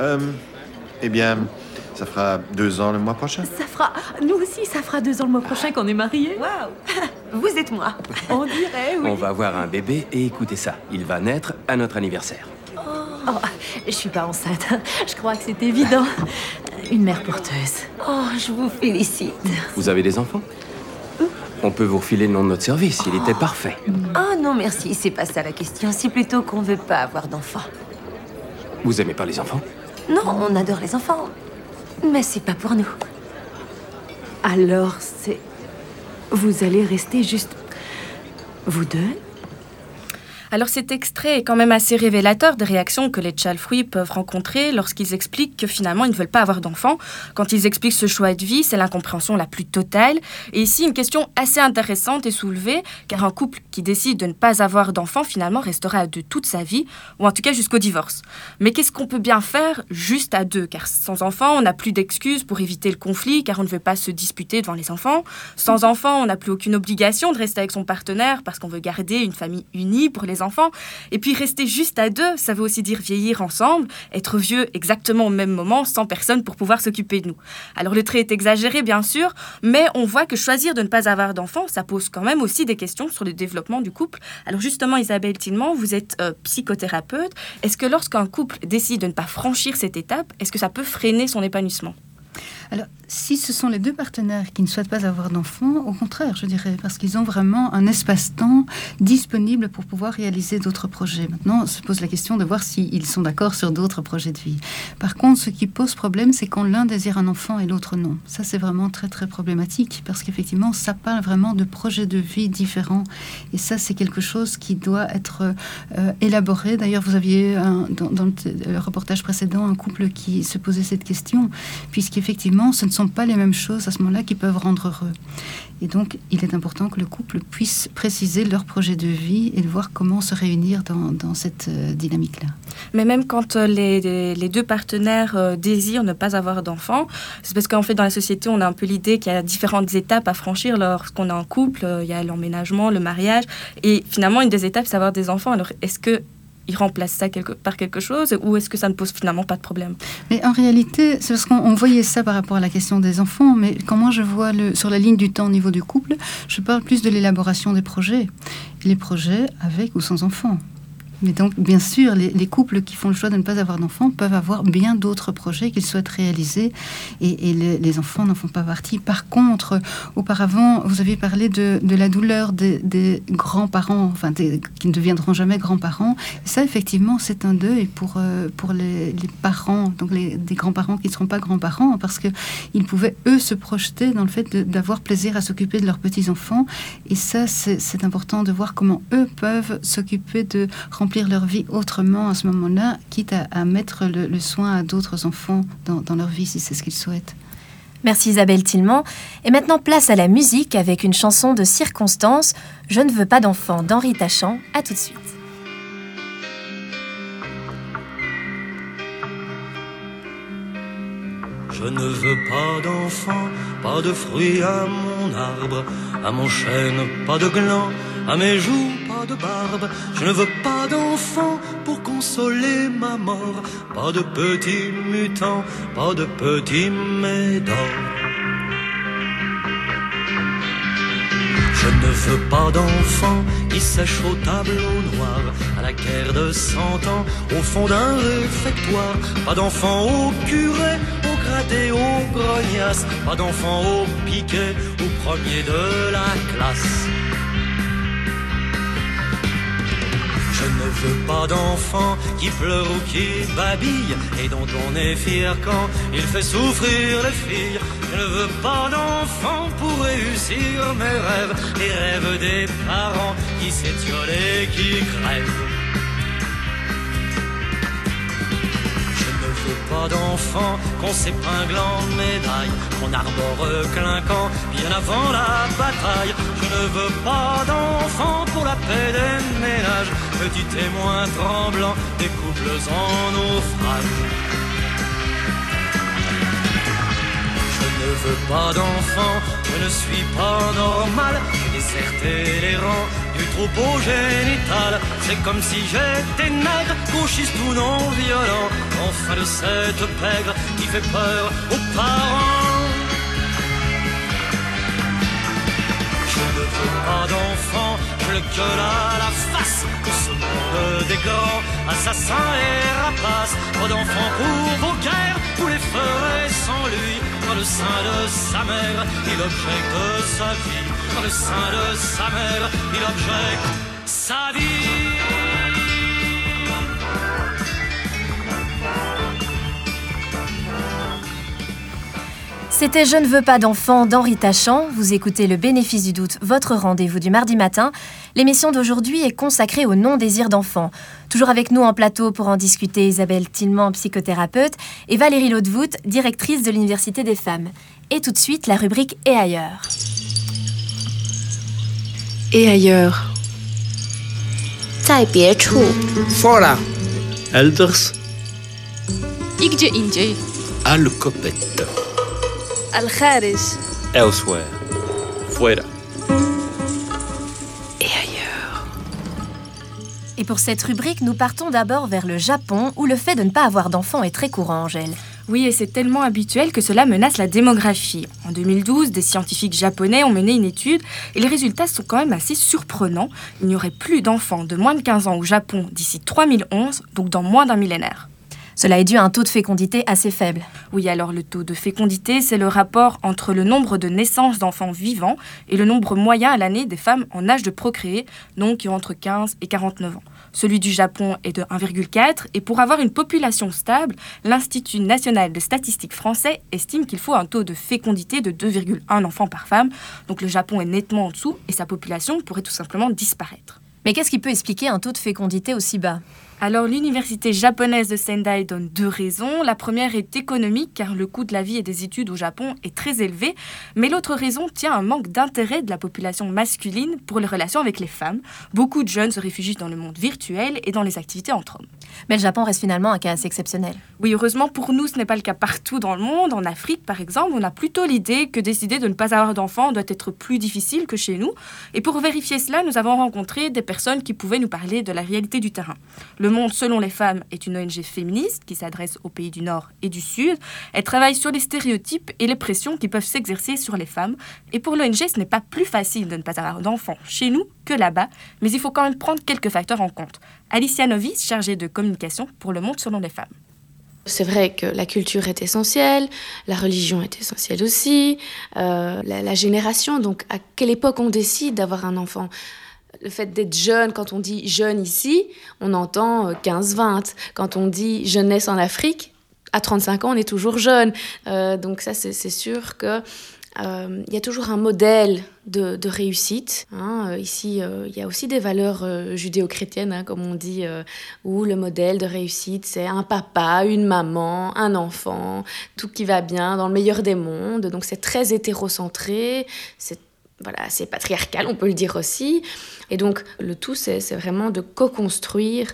Eh bien, ça fera 2 ans le mois prochain. Nous aussi, ça fera 2 ans le mois prochain qu'on est mariés. Waouh. Vous êtes moi. On dirait, oui. On va avoir un bébé et écoutez ça, il va naître à notre anniversaire. Oh, je suis pas enceinte. Je crois que c'est évident. Une mère porteuse. Oh, je vous félicite. Vous avez des enfants? On peut vous refiler le nom de notre service, il était parfait. Oh non, merci, c'est pas ça la question. C'est plutôt qu'on veut pas avoir d'enfants. Vous aimez pas les enfants? Non, on adore les enfants. Mais c'est pas pour nous. Alors, vous allez rester juste vous deux? Alors cet extrait est quand même assez révélateur des réactions que les tchalfouis peuvent rencontrer lorsqu'ils expliquent que finalement ils ne veulent pas avoir d'enfants. Quand ils expliquent ce choix de vie, c'est l'incompréhension la plus totale. Et ici, une question assez intéressante est soulevée, car un couple qui décide de ne pas avoir d'enfants finalement restera à 2 toute sa vie, ou en tout cas jusqu'au divorce. Mais qu'est-ce qu'on peut bien faire juste à 2? Car sans enfants, on n'a plus d'excuses pour éviter le conflit, car on ne veut pas se disputer devant les enfants. Sans enfants, on n'a plus aucune obligation de rester avec son partenaire, parce qu'on veut garder une famille unie pour les enfants. Et puis rester juste à 2, ça veut aussi dire vieillir ensemble, être vieux exactement au même moment, sans personne pour pouvoir s'occuper de nous. Alors le trait est exagéré bien sûr, mais on voit que choisir de ne pas avoir d'enfants, ça pose quand même aussi des questions sur le développement du couple. Alors justement, Isabelle Tillman, vous êtes psychothérapeute. Est-ce que lorsqu'un couple décide de ne pas franchir cette étape, est-ce que ça peut freiner son épanouissement? Alors, si ce sont les 2 partenaires qui ne souhaitent pas avoir d'enfants, au contraire, je dirais, parce qu'ils ont vraiment un espace-temps disponible pour pouvoir réaliser d'autres projets. Maintenant, se pose la question de voir s'ils sont d'accord sur d'autres projets de vie. Par contre, ce qui pose problème, c'est quand l'un désire un enfant et l'autre non. Ça, c'est vraiment très, très problématique, parce qu'effectivement, ça parle vraiment de projets de vie différents. Et ça, c'est quelque chose qui doit être élaboré. D'ailleurs, vous aviez, dans le reportage précédent, un couple qui se posait cette question, puisqu'effectivement, ce ne sont pas les mêmes choses à ce moment-là qui peuvent rendre heureux. Et donc, il est important que le couple puisse préciser leur projet de vie et de voir comment se réunir dans cette dynamique-là. Mais même quand les 2 partenaires désirent ne pas avoir d'enfants, c'est parce qu'en fait, dans la société, on a un peu l'idée qu'il y a différentes étapes à franchir lorsqu'on est en couple. Il y a l'emménagement, le mariage. Et finalement, une des étapes, c'est avoir des enfants. Alors, est-ce que il remplace ça par quelque chose, ou est-ce que ça ne pose finalement pas de problème? Mais en réalité, c'est parce qu'on voyait ça par rapport à la question des enfants, mais quand moi je vois sur la ligne du temps au niveau du couple, je parle plus de l'élaboration des projets. Les projets avec ou sans enfants. Mais donc, bien sûr, les couples qui font le choix de ne pas avoir d'enfants peuvent avoir bien d'autres projets qu'ils souhaitent réaliser, et les enfants n'en font pas partie. Par contre, auparavant, vous aviez parlé de la douleur des grands-parents, qui ne deviendront jamais grands-parents. Et ça, effectivement, c'est un deuil pour les parents, donc des grands-parents qui ne seront pas grands-parents, parce qu'ils pouvaient, eux, se projeter dans le fait d'avoir plaisir à s'occuper de leurs petits-enfants. Et ça, c'est important de voir comment eux peuvent s'occuper de remplir leur vie autrement à ce moment-là, quitte à mettre le soin à d'autres enfants dans leur vie, si c'est ce qu'ils souhaitent. Merci Isabelle Tillman. Et maintenant, place à la musique avec une chanson de circonstance, « Je ne veux pas d'enfant » d'Henri Tachant. À tout de suite. Je ne veux pas d'enfant, pas de fruits à mon arbre, à mon chêne, pas de gland, à mes joues, pas de barbe. Je ne veux pas d'enfant pour consoler ma mort, pas de petits mutants, pas de petits médans. Je ne veux pas d'enfant qui sèche au tableau noir, à la guerre de 100 ans, au fond d'un réfectoire. Pas d'enfant au curé, au cadet au grognasse, pas d'enfant au piquet, au premier de la classe. Je ne veux pas d'enfant qui pleure ou qui babille et dont on est fier quand il fait souffrir les filles. Je ne veux pas d'enfant pour réussir mes rêves, les rêves des parents qui s'étiolent et qui crèvent. Je ne veux pas d'enfant qu'on s'épingle en médaille, qu'on arbore clinquant bien avant la bataille. Je ne veux pas d'enfant pour la paix des ménages, petit témoin tremblant des couples en naufrage. Je ne veux pas d'enfant, je ne suis pas normal, j'ai déserté les rangs du troupeau génital. C'est comme si j'étais nègre, gauchiste ou non violent, enfin de cette pègre qui fait peur aux parents. Je ne veux pas d'enfant, je le gueule à la face de ce monde des grands assassins et rapaces. Pas d'enfant pour vos guerres, vous les ferez sans lui. Dans le sein de sa mère, il objecte sa vie. Dans le sein de sa mère, il objecte sa vie. C'était Je ne veux pas d'enfants d'Henri Tachant. Vous écoutez Le Bénéfice du doute, votre rendez-vous du mardi matin. L'émission d'aujourd'hui est consacrée au non-désir d'enfant. Toujours avec nous en plateau pour en discuter, Isabelle Tillman, psychothérapeute, et Valérie Laudevoet, directrice de l'Université des femmes. Et tout de suite, la rubrique Et ailleurs. Et ailleurs. 在别处 Fora. Elders. Igdzie indziej. Al-Kopet. Al-Kharij. Elsewhere. Fuera. Et ailleurs. Et pour cette rubrique, nous partons d'abord vers le Japon, où le fait de ne pas avoir d'enfants est très courant, Angèle. Oui, et c'est tellement habituel que cela menace la démographie. En 2012, des scientifiques japonais ont mené une étude et les résultats sont quand même assez surprenants. Il n'y aurait plus d'enfants de moins de 15 ans au Japon d'ici 3011, donc dans moins d'un millénaire. Cela est dû à un taux de fécondité assez faible. Oui, alors le taux de fécondité, c'est le rapport entre le nombre de naissances d'enfants vivants et le nombre moyen à l'année des femmes en âge de procréer, donc qui ont entre 15 et 49 ans. Celui du Japon est de 1,4 et pour avoir une population stable, l'Institut national de statistique français estime qu'il faut un taux de fécondité de 2,1 enfants par femme. Donc le Japon est nettement en dessous et sa population pourrait tout simplement disparaître. Mais qu'est-ce qui peut expliquer un taux de fécondité aussi bas ? Alors, l'université japonaise de Sendai donne 2 raisons. La première est économique, car le coût de la vie et des études au Japon est très élevé. Mais l'autre raison tient à un manque d'intérêt de la population masculine pour les relations avec les femmes. Beaucoup de jeunes se réfugient dans le monde virtuel et dans les activités entre hommes. Mais le Japon reste finalement un cas assez exceptionnel. Oui, heureusement pour nous, ce n'est pas le cas partout dans le monde. En Afrique, par exemple, on a plutôt l'idée que décider de ne pas avoir d'enfants doit être plus difficile que chez nous. Et pour vérifier cela, nous avons rencontré des personnes qui pouvaient nous parler de la réalité du terrain. Le Monde selon les femmes est une ONG féministe qui s'adresse aux pays du Nord et du Sud. Elle travaille sur les stéréotypes et les pressions qui peuvent s'exercer sur les femmes. Et pour l'ONG, ce n'est pas plus facile de ne pas avoir d'enfants chez nous que là-bas, mais il faut quand même prendre quelques facteurs en compte. Alicia Novis, chargée de communication pour Le Monde selon les femmes. C'est vrai que la culture est essentielle, la religion est essentielle aussi, la génération, donc à quelle époque on décide d'avoir un enfant ? Le fait d'être jeune, quand on dit jeune ici, on entend 15-20. Quand on dit jeunesse en Afrique, à 35 ans, on est toujours jeune. Donc ça, c'est sûr que y a toujours un modèle de réussite. Ici, il y a aussi des valeurs judéo-chrétiennes, comme on dit, où le modèle de réussite, c'est un papa, une maman, un enfant, tout qui va bien, dans le meilleur des mondes. Donc c'est très hétérocentré, c'est patriarcal, on peut le dire aussi. Et donc, le tout, c'est vraiment de co-construire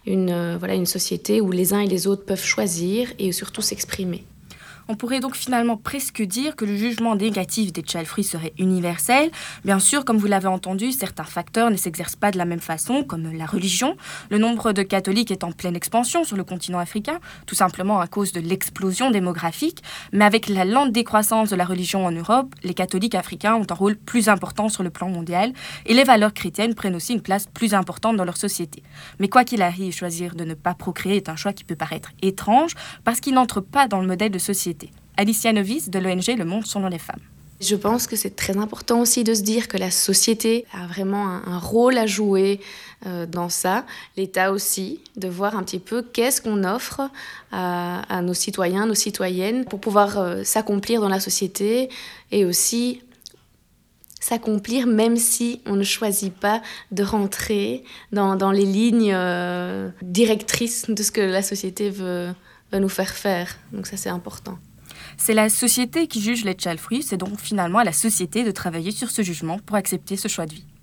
une société où les uns et les autres peuvent choisir et surtout s'exprimer. On pourrait donc finalement presque dire que le jugement négatif des child free serait universel. Bien sûr, comme vous l'avez entendu, certains facteurs ne s'exercent pas de la même façon, comme la religion. Le nombre de catholiques est en pleine expansion sur le continent africain, tout simplement à cause de l'explosion démographique. Mais avec la lente décroissance de la religion en Europe, les catholiques africains ont un rôle plus important sur le plan mondial et les valeurs chrétiennes prennent aussi une place plus importante dans leur société. Mais quoi qu'il arrive, choisir de ne pas procréer est un choix qui peut paraître étrange parce qu'il n'entre pas dans le modèle de société. Alicia Novis de l'ONG Le Monde selon les femmes. Je pense que c'est très important aussi de se dire que la société a vraiment un rôle à jouer dans ça. L'État aussi, de voir un petit peu qu'est-ce qu'on offre à nos citoyens, nos citoyennes, pour pouvoir s'accomplir dans la société et aussi s'accomplir même si on ne choisit pas de rentrer dans les lignes directrices de ce que la société veut nous faire faire. Donc ça, c'est important. C'est la société qui juge les child free, c'est donc finalement à la société de travailler sur ce jugement pour accepter ce choix de vie.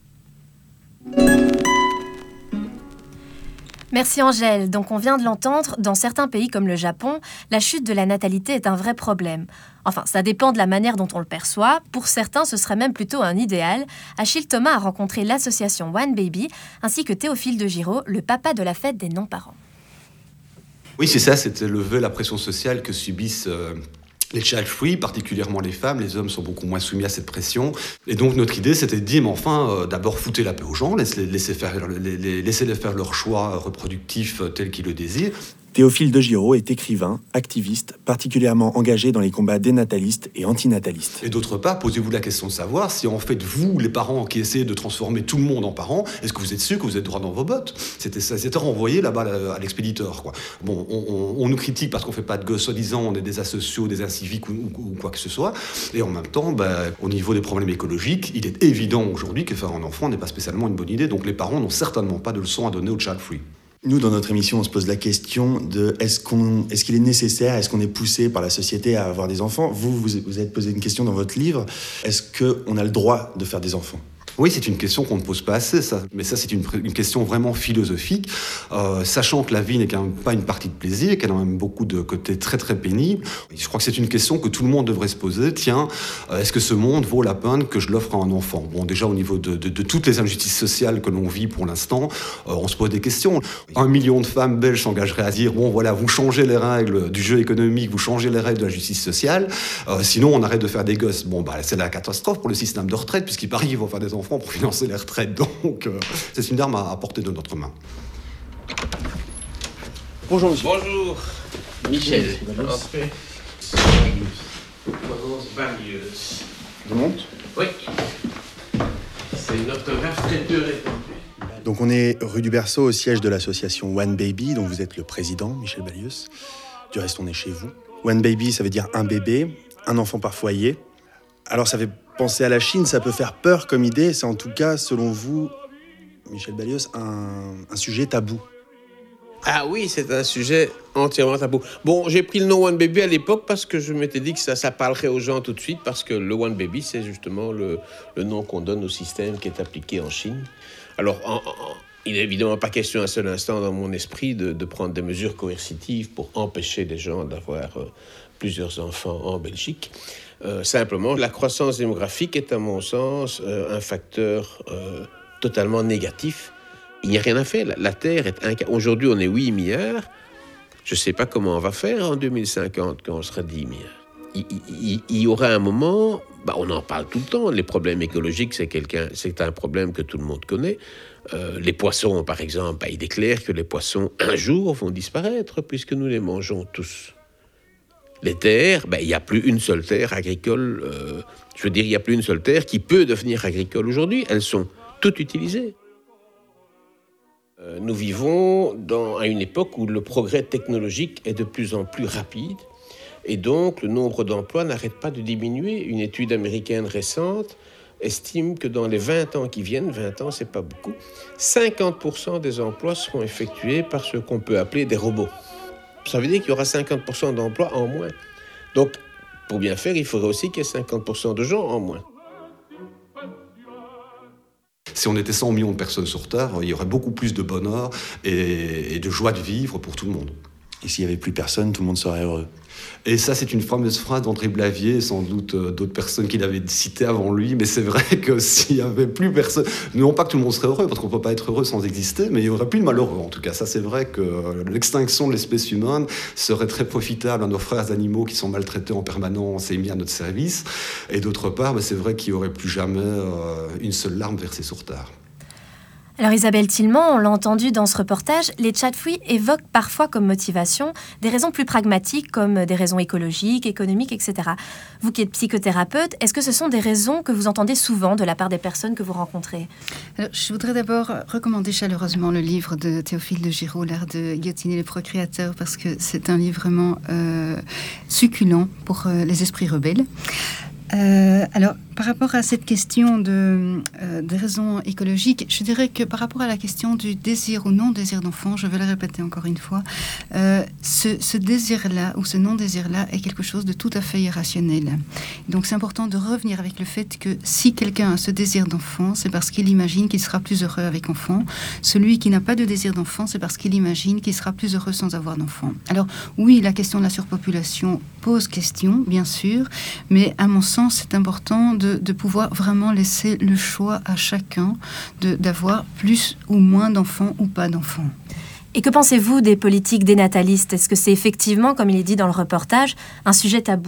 Merci Angèle. Donc on vient de l'entendre, dans certains pays comme le Japon, la chute de la natalité est un vrai problème. Enfin, ça dépend de la manière dont on le perçoit. Pour certains, ce serait même plutôt un idéal. Achille Thomas a rencontré l'association One Baby, ainsi que Théophile de Giraud, le papa de la fête des non-parents. Oui, c'est ça, c'était lever la pression sociale que subissent les child free, particulièrement les femmes. Les hommes sont beaucoup moins soumis à cette pression. Et donc notre idée, c'était de dire, mais enfin, d'abord foutez la paix aux gens, laissez-les faire leur choix reproductif tel qu'ils le désirent. Théophile de Giraud est écrivain, activiste, particulièrement engagé dans les combats dénatalistes et antinatalistes. Et d'autre part, posez-vous la question de savoir si en fait vous, les parents qui essayez de transformer tout le monde en parents, est-ce que vous êtes sûr que vous êtes droit dans vos bottes ? C'était ça, c'était renvoyé là-bas à l'expéditeur, quoi. Bon, on nous critique parce qu'on fait pas de gosses, soi-disant on est des asociaux, des inciviques ou quoi que ce soit. Et en même temps, au niveau des problèmes écologiques, il est évident aujourd'hui que faire un enfant n'est pas spécialement une bonne idée. Donc les parents n'ont certainement pas de leçons à donner aux child free. Nous, dans notre émission, on se pose la question de est-ce qu'il est nécessaire, est-ce qu'on est poussé par la société à avoir des enfants ? Vous avez posé une question dans votre livre. Est-ce qu'on a le droit de faire des enfants ? Oui, c'est une question qu'on ne pose pas assez, ça. Mais ça, c'est une question vraiment philosophique, sachant que la vie n'est quand même pas une partie de plaisir, qu'elle a même beaucoup de côtés très très pénibles. Je crois que c'est une question que tout le monde devrait se poser. Tiens, est-ce que ce monde vaut la peine que je l'offre à un enfant ? Bon, déjà au niveau de toutes les injustices sociales que l'on vit pour l'instant, on se pose des questions. 1 million de femmes belges s'engageraient à dire, bon voilà, vous changez les règles du jeu économique, vous changez les règles de la justice sociale, sinon on arrête de faire des gosses. Bon, c'est la catastrophe pour le système de retraite, puisqu'il paraît qu'ils vont faire des enfants pour financer les retraites. Donc, c'est une arme à portée de notre main. Bonjour, monsieur. Bonjour. Michel. Entrée. Barrios. Je monte ? Oui. C'est une orthographe très peu répandue. Donc, on est rue du Berceau, au siège de l'association One Baby, dont vous êtes le président, Michel Barrios. Du reste, on est chez vous. One Baby, ça veut dire un bébé, un enfant par foyer. Alors, ça fait penser à la Chine, ça peut faire peur comme idée. C'est en tout cas, selon vous, Michel Barrios, un sujet tabou. Ah oui, c'est un sujet entièrement tabou. Bon, j'ai pris le nom One Baby à l'époque parce que je m'étais dit que ça parlerait aux gens tout de suite, parce que le One Baby, c'est justement le nom qu'on donne au système qui est appliqué en Chine. Alors, il n'est évidemment pas question un seul instant dans mon esprit de prendre des mesures coercitives pour empêcher les gens d'avoir plusieurs enfants en Belgique. Simplement, la croissance démographique est, à mon sens, un facteur totalement négatif. Il n'y a rien à faire. La Terre est aujourd'hui, on est 8 milliards. Je ne sais pas comment on va faire en 2050 quand on sera 10 milliards. Il y aura un moment, on en parle tout le temps, les problèmes écologiques, c'est un problème que tout le monde connaît. Les poissons, par exemple, il est clair que les poissons, un jour, vont disparaître puisque nous les mangeons tous. Les terres, il n'y a plus une seule terre agricole. Il n'y a plus une seule terre qui peut devenir agricole aujourd'hui. Elles sont toutes utilisées. Nous vivons à une époque où le progrès technologique est de plus en plus rapide. Et donc, le nombre d'emplois n'arrête pas de diminuer. Une étude américaine récente estime que dans les 20 ans qui viennent, 20 ans, c'est pas beaucoup, 50% des emplois seront effectués par ce qu'on peut appeler des robots. Ça veut dire qu'il y aura 50% d'emplois en moins. Donc, pour bien faire, il faudrait aussi qu'il y ait 50% de gens en moins. Si on était 100 millions de personnes sur Terre, il y aurait beaucoup plus de bonheur et de joie de vivre pour tout le monde. Et s'il n'y avait plus personne, tout le monde serait heureux. Et ça, c'est une fameuse phrase d'André Blavier, sans doute d'autres personnes qui l'avaient citée avant lui, mais c'est vrai que s'il n'y avait plus personne, non pas que tout le monde serait heureux, parce qu'on ne peut pas être heureux sans exister, mais il n'y aurait plus de malheureux en tout cas. Ça, c'est vrai que l'extinction de l'espèce humaine serait très profitable à nos frères animaux qui sont maltraités en permanence et mis à notre service. Et d'autre part, c'est vrai qu'il n'y aurait plus jamais une seule larme versée sur Terre. Alors Isabelle Tillement, on l'a entendu dans ce reportage, les tchad-fouilles évoquent parfois comme motivation des raisons plus pragmatiques comme des raisons écologiques, économiques, etc. Vous qui êtes psychothérapeute, est-ce que ce sont des raisons que vous entendez souvent de la part des personnes que vous rencontrez ? Alors, je voudrais d'abord recommander chaleureusement le livre de Théophile de Giraud, L'art de guillotiner les procréateurs, parce que c'est un livre vraiment succulent pour les esprits rebelles. Alors, par rapport à cette question des raisons écologiques, je dirais que par rapport à la question du désir ou non-désir d'enfant, je vais le répéter encore une fois, ce désir-là ou ce non-désir-là est quelque chose de tout à fait irrationnel. Donc, c'est important de revenir avec le fait que si quelqu'un a ce désir d'enfant, c'est parce qu'il imagine qu'il sera plus heureux avec enfant. Celui qui n'a pas de désir d'enfant, c'est parce qu'il imagine qu'il sera plus heureux sans avoir d'enfant. Alors, oui, la question de la surpopulation pose question, bien sûr, mais à mon sens, c'est important de pouvoir vraiment laisser le choix à chacun d'avoir plus ou moins d'enfants ou pas d'enfants. Et que pensez-vous des politiques dénatalistes ? Est-ce que c'est effectivement, comme il est dit dans le reportage, un sujet tabou ?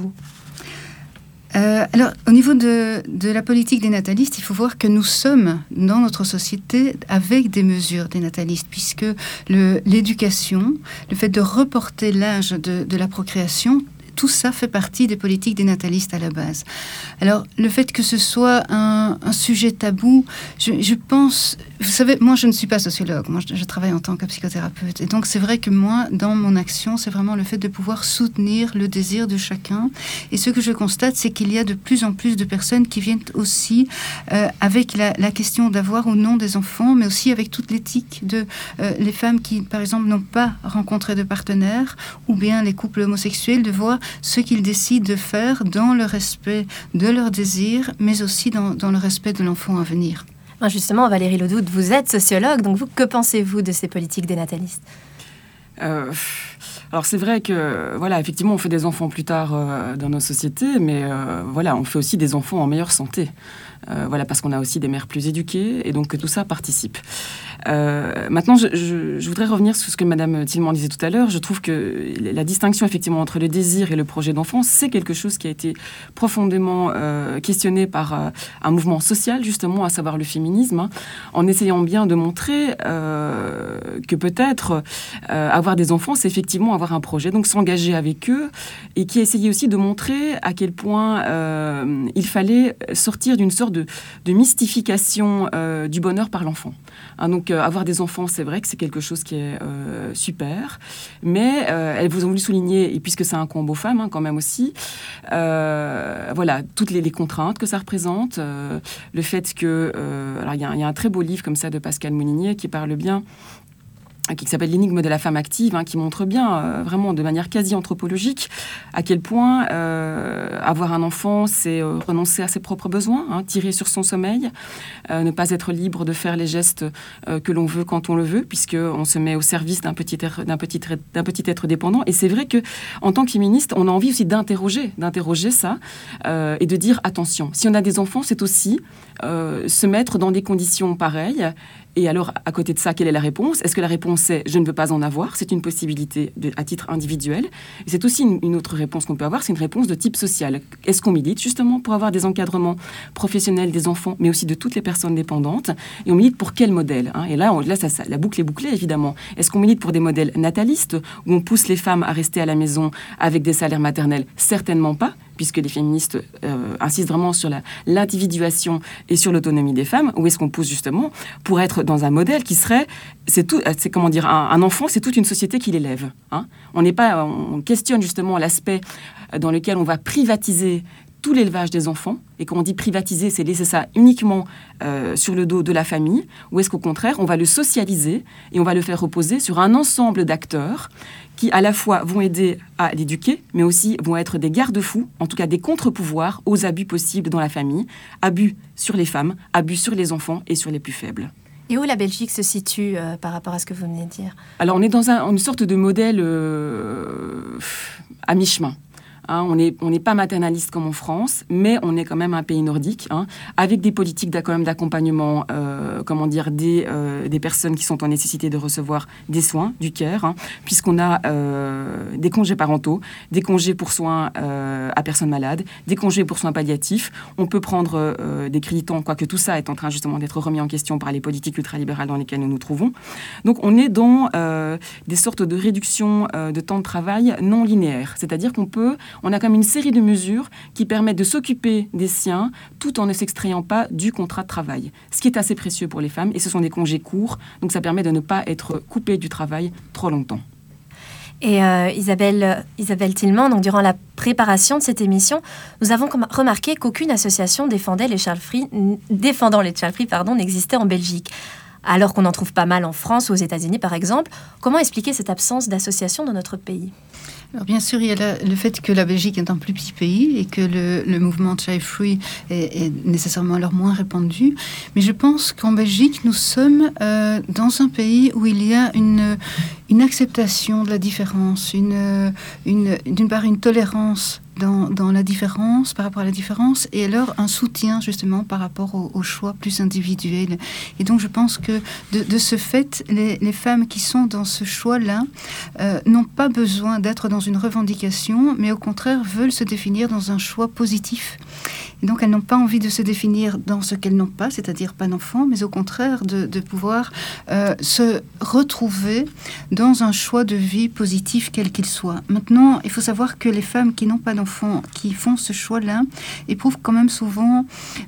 Alors, au niveau de la politique dénataliste, il faut voir que nous sommes dans notre société avec des mesures dénatalistes, puisque l'éducation, le fait de reporter l'âge de la procréation, tout ça fait partie des politiques dénatalistes à la base. Alors, le fait que ce soit un sujet tabou, je pense... Vous savez, moi, je ne suis pas sociologue. Moi, je travaille en tant que psychothérapeute. Et donc, c'est vrai que moi, dans mon action, c'est vraiment le fait de pouvoir soutenir le désir de chacun. Et ce que je constate, c'est qu'il y a de plus en plus de personnes qui viennent aussi avec la question d'avoir ou non des enfants, mais aussi avec toute l'éthique de les femmes qui, par exemple, n'ont pas rencontré de partenaire, ou bien les couples homosexuels, de voir ce qu'ils décident de faire dans le respect de leurs désirs, mais aussi dans le respect de l'enfant à venir. Justement, Valérie Ledoute, vous êtes sociologue, donc vous, que pensez-vous de ces politiques dénatalistes ? Alors c'est vrai que, voilà, effectivement, on fait des enfants plus tard dans nos sociétés, mais voilà, on fait aussi des enfants en meilleure santé. Voilà, parce qu'on a aussi des mères plus éduquées, et donc que tout ça participe. Maintenant, je voudrais revenir sur ce que Madame Tillement disait tout à l'heure. Je trouve que la distinction, effectivement, entre le désir et le projet d'enfant, c'est quelque chose qui a été profondément questionné par un mouvement social, justement, à savoir le féminisme, en essayant bien de montrer que peut-être avoir des enfants, c'est effectivement avoir un projet, donc s'engager avec eux, et qui a essayé aussi de montrer à quel point il fallait sortir d'une sorte de mystification du bonheur par l'enfant. Donc avoir des enfants, c'est vrai que c'est quelque chose qui est super, mais elles vous ont voulu souligner, et puisque c'est un combo femme quand même aussi, voilà, toutes les contraintes que ça représente, le fait que... alors il y a un très beau livre comme ça de Pascal Moninier qui parle bien, qui s'appelle L'énigme de la femme active, qui montre bien, vraiment de manière quasi anthropologique, à quel point avoir un enfant, c'est renoncer à ses propres besoins, tirer sur son sommeil, ne pas être libre de faire les gestes que l'on veut quand on le veut, puisqu'on se met au service d'un petit être dépendant. Et c'est vrai qu'en tant que féministe, on a envie aussi d'interroger ça, et de dire, attention, si on a des enfants, c'est aussi se mettre dans des conditions pareilles. Et alors, à côté de ça, quelle est la réponse ? Est-ce que la réponse est « je ne veux pas en avoir », c'est une possibilité à titre individuel. Et c'est aussi une autre réponse qu'on peut avoir, c'est une réponse de type social. Est-ce qu'on milite justement pour avoir des encadrements professionnels des enfants, mais aussi de toutes les personnes dépendantes ? Et on milite pour quel modèle ? Et là, la boucle est bouclée, évidemment. Est-ce qu'on milite pour des modèles natalistes, où on pousse les femmes à rester à la maison avec des salaires maternels ? Certainement pas, puisque les féministes insistent vraiment sur l'individuation et sur l'autonomie des femmes, ou est-ce qu'on pousse justement pour être dans un modèle qui serait, un enfant, c'est toute une société qui l'élève. On questionne justement l'aspect dans lequel on va privatiser tout l'élevage des enfants, et quand on dit privatiser, c'est laisser ça uniquement sur le dos de la famille, ou est-ce qu'au contraire, on va le socialiser et on va le faire reposer sur un ensemble d'acteurs qui à la fois vont aider à l'éduquer, mais aussi vont être des garde-fous, en tout cas des contre-pouvoirs aux abus possibles dans la famille, abus sur les femmes, abus sur les enfants et sur les plus faibles. Et où la Belgique se situe par rapport à ce que vous venez de dire ? Alors on est dans une sorte de modèle à mi-chemin. Hein, on n'est pas maternaliste comme en France, mais on est quand même un pays nordique, hein, avec des politiques quand même d'accompagnement, des personnes qui sont en nécessité de recevoir des soins, du care, hein, puisqu'on a des congés parentaux, des congés pour soins à personnes malades, des congés pour soins palliatifs. On peut prendre des crédits temps, quoique tout ça est en train justement d'être remis en question par les politiques ultralibérales dans lesquelles nous nous trouvons. Donc on est dans des sortes de réductions de temps de travail non linéaires. C'est-à-dire on a comme une série de mesures qui permettent de s'occuper des siens tout en ne s'extrayant pas du contrat de travail. Ce qui est assez précieux pour les femmes, et ce sont des congés courts, donc ça permet de ne pas être coupé du travail trop longtemps. Et Isabelle Tillman, donc durant la préparation de cette émission, nous avons remarqué qu'aucune association défendant les child free n'existait en Belgique. Alors qu'on en trouve pas mal en France ou aux États-Unis, par exemple. Comment expliquer cette absence d'association dans notre pays ? Alors bien sûr, il y a le fait que la Belgique est un plus petit pays et que le mouvement Child Free est nécessairement alors moins répandu. Mais je pense qu'en Belgique, nous sommes dans un pays où il y a une acceptation de la différence, d'une part une tolérance dans la différence, par rapport à la différence, et alors un soutien justement par rapport au choix plus individuel. Et donc je pense que de ce fait, les femmes qui sont dans ce choix-là n'ont pas besoin d'être dans une revendication, mais au contraire veulent se définir dans un choix positif. Et donc elles n'ont pas envie de se définir dans ce qu'elles n'ont pas, c'est-à-dire pas d'enfants, mais au contraire de pouvoir se retrouver dans un choix de vie positif quel qu'il soit. Maintenant, il faut savoir que les femmes qui n'ont pas d'enfants, qui font ce choix-là, éprouvent quand même souvent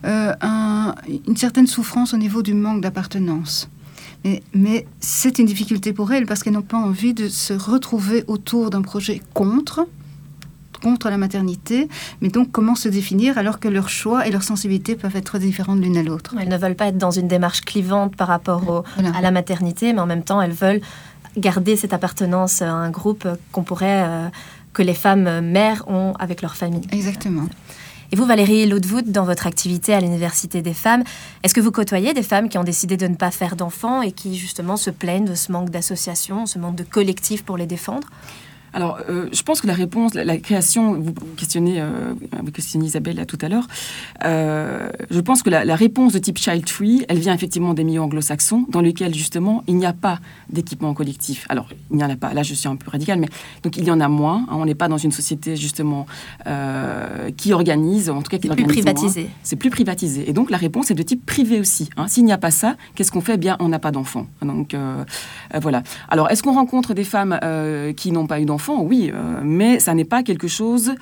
une certaine souffrance au niveau du manque d'appartenance. Mais c'est une difficulté pour elles parce qu'elles n'ont pas envie de se retrouver autour d'un projet contre la maternité, mais donc comment se définir alors que leurs choix et leurs sensibilités peuvent être différentes l'une à l'autre. Elles ne veulent pas être dans une démarche clivante par rapport à la maternité, mais en même temps elles veulent garder cette appartenance à un groupe que les femmes mères ont avec leur famille. Exactement. Et vous, Valérie Lodewood, dans votre activité à l'Université des femmes, est-ce que vous côtoyez des femmes qui ont décidé de ne pas faire d'enfants et qui justement se plaignent de ce manque d'association, ce manque de collectif pour les défendre ? Alors, je pense que la réponse, la création, vous questionnez Isabelle là, tout à l'heure, je pense que la réponse de type child free, elle vient effectivement des milieux anglo-saxons, dans lesquels justement il n'y a pas d'équipement collectif. Alors, il n'y en a pas, là je suis un peu radicale, mais donc il y en a moins, hein, on n'est pas dans une société justement qui organise, en tout cas qui organise plus privatisé. Moins. C'est plus privatisé. Et donc la réponse est de type privé aussi. Hein. S'il n'y a pas ça, qu'est-ce qu'on fait ? Bien, on n'a pas d'enfants. Donc voilà. Alors, est-ce qu'on rencontre des femmes qui n'ont pas eu d'enfants ? Oui, mais ça n'est pas quelque chose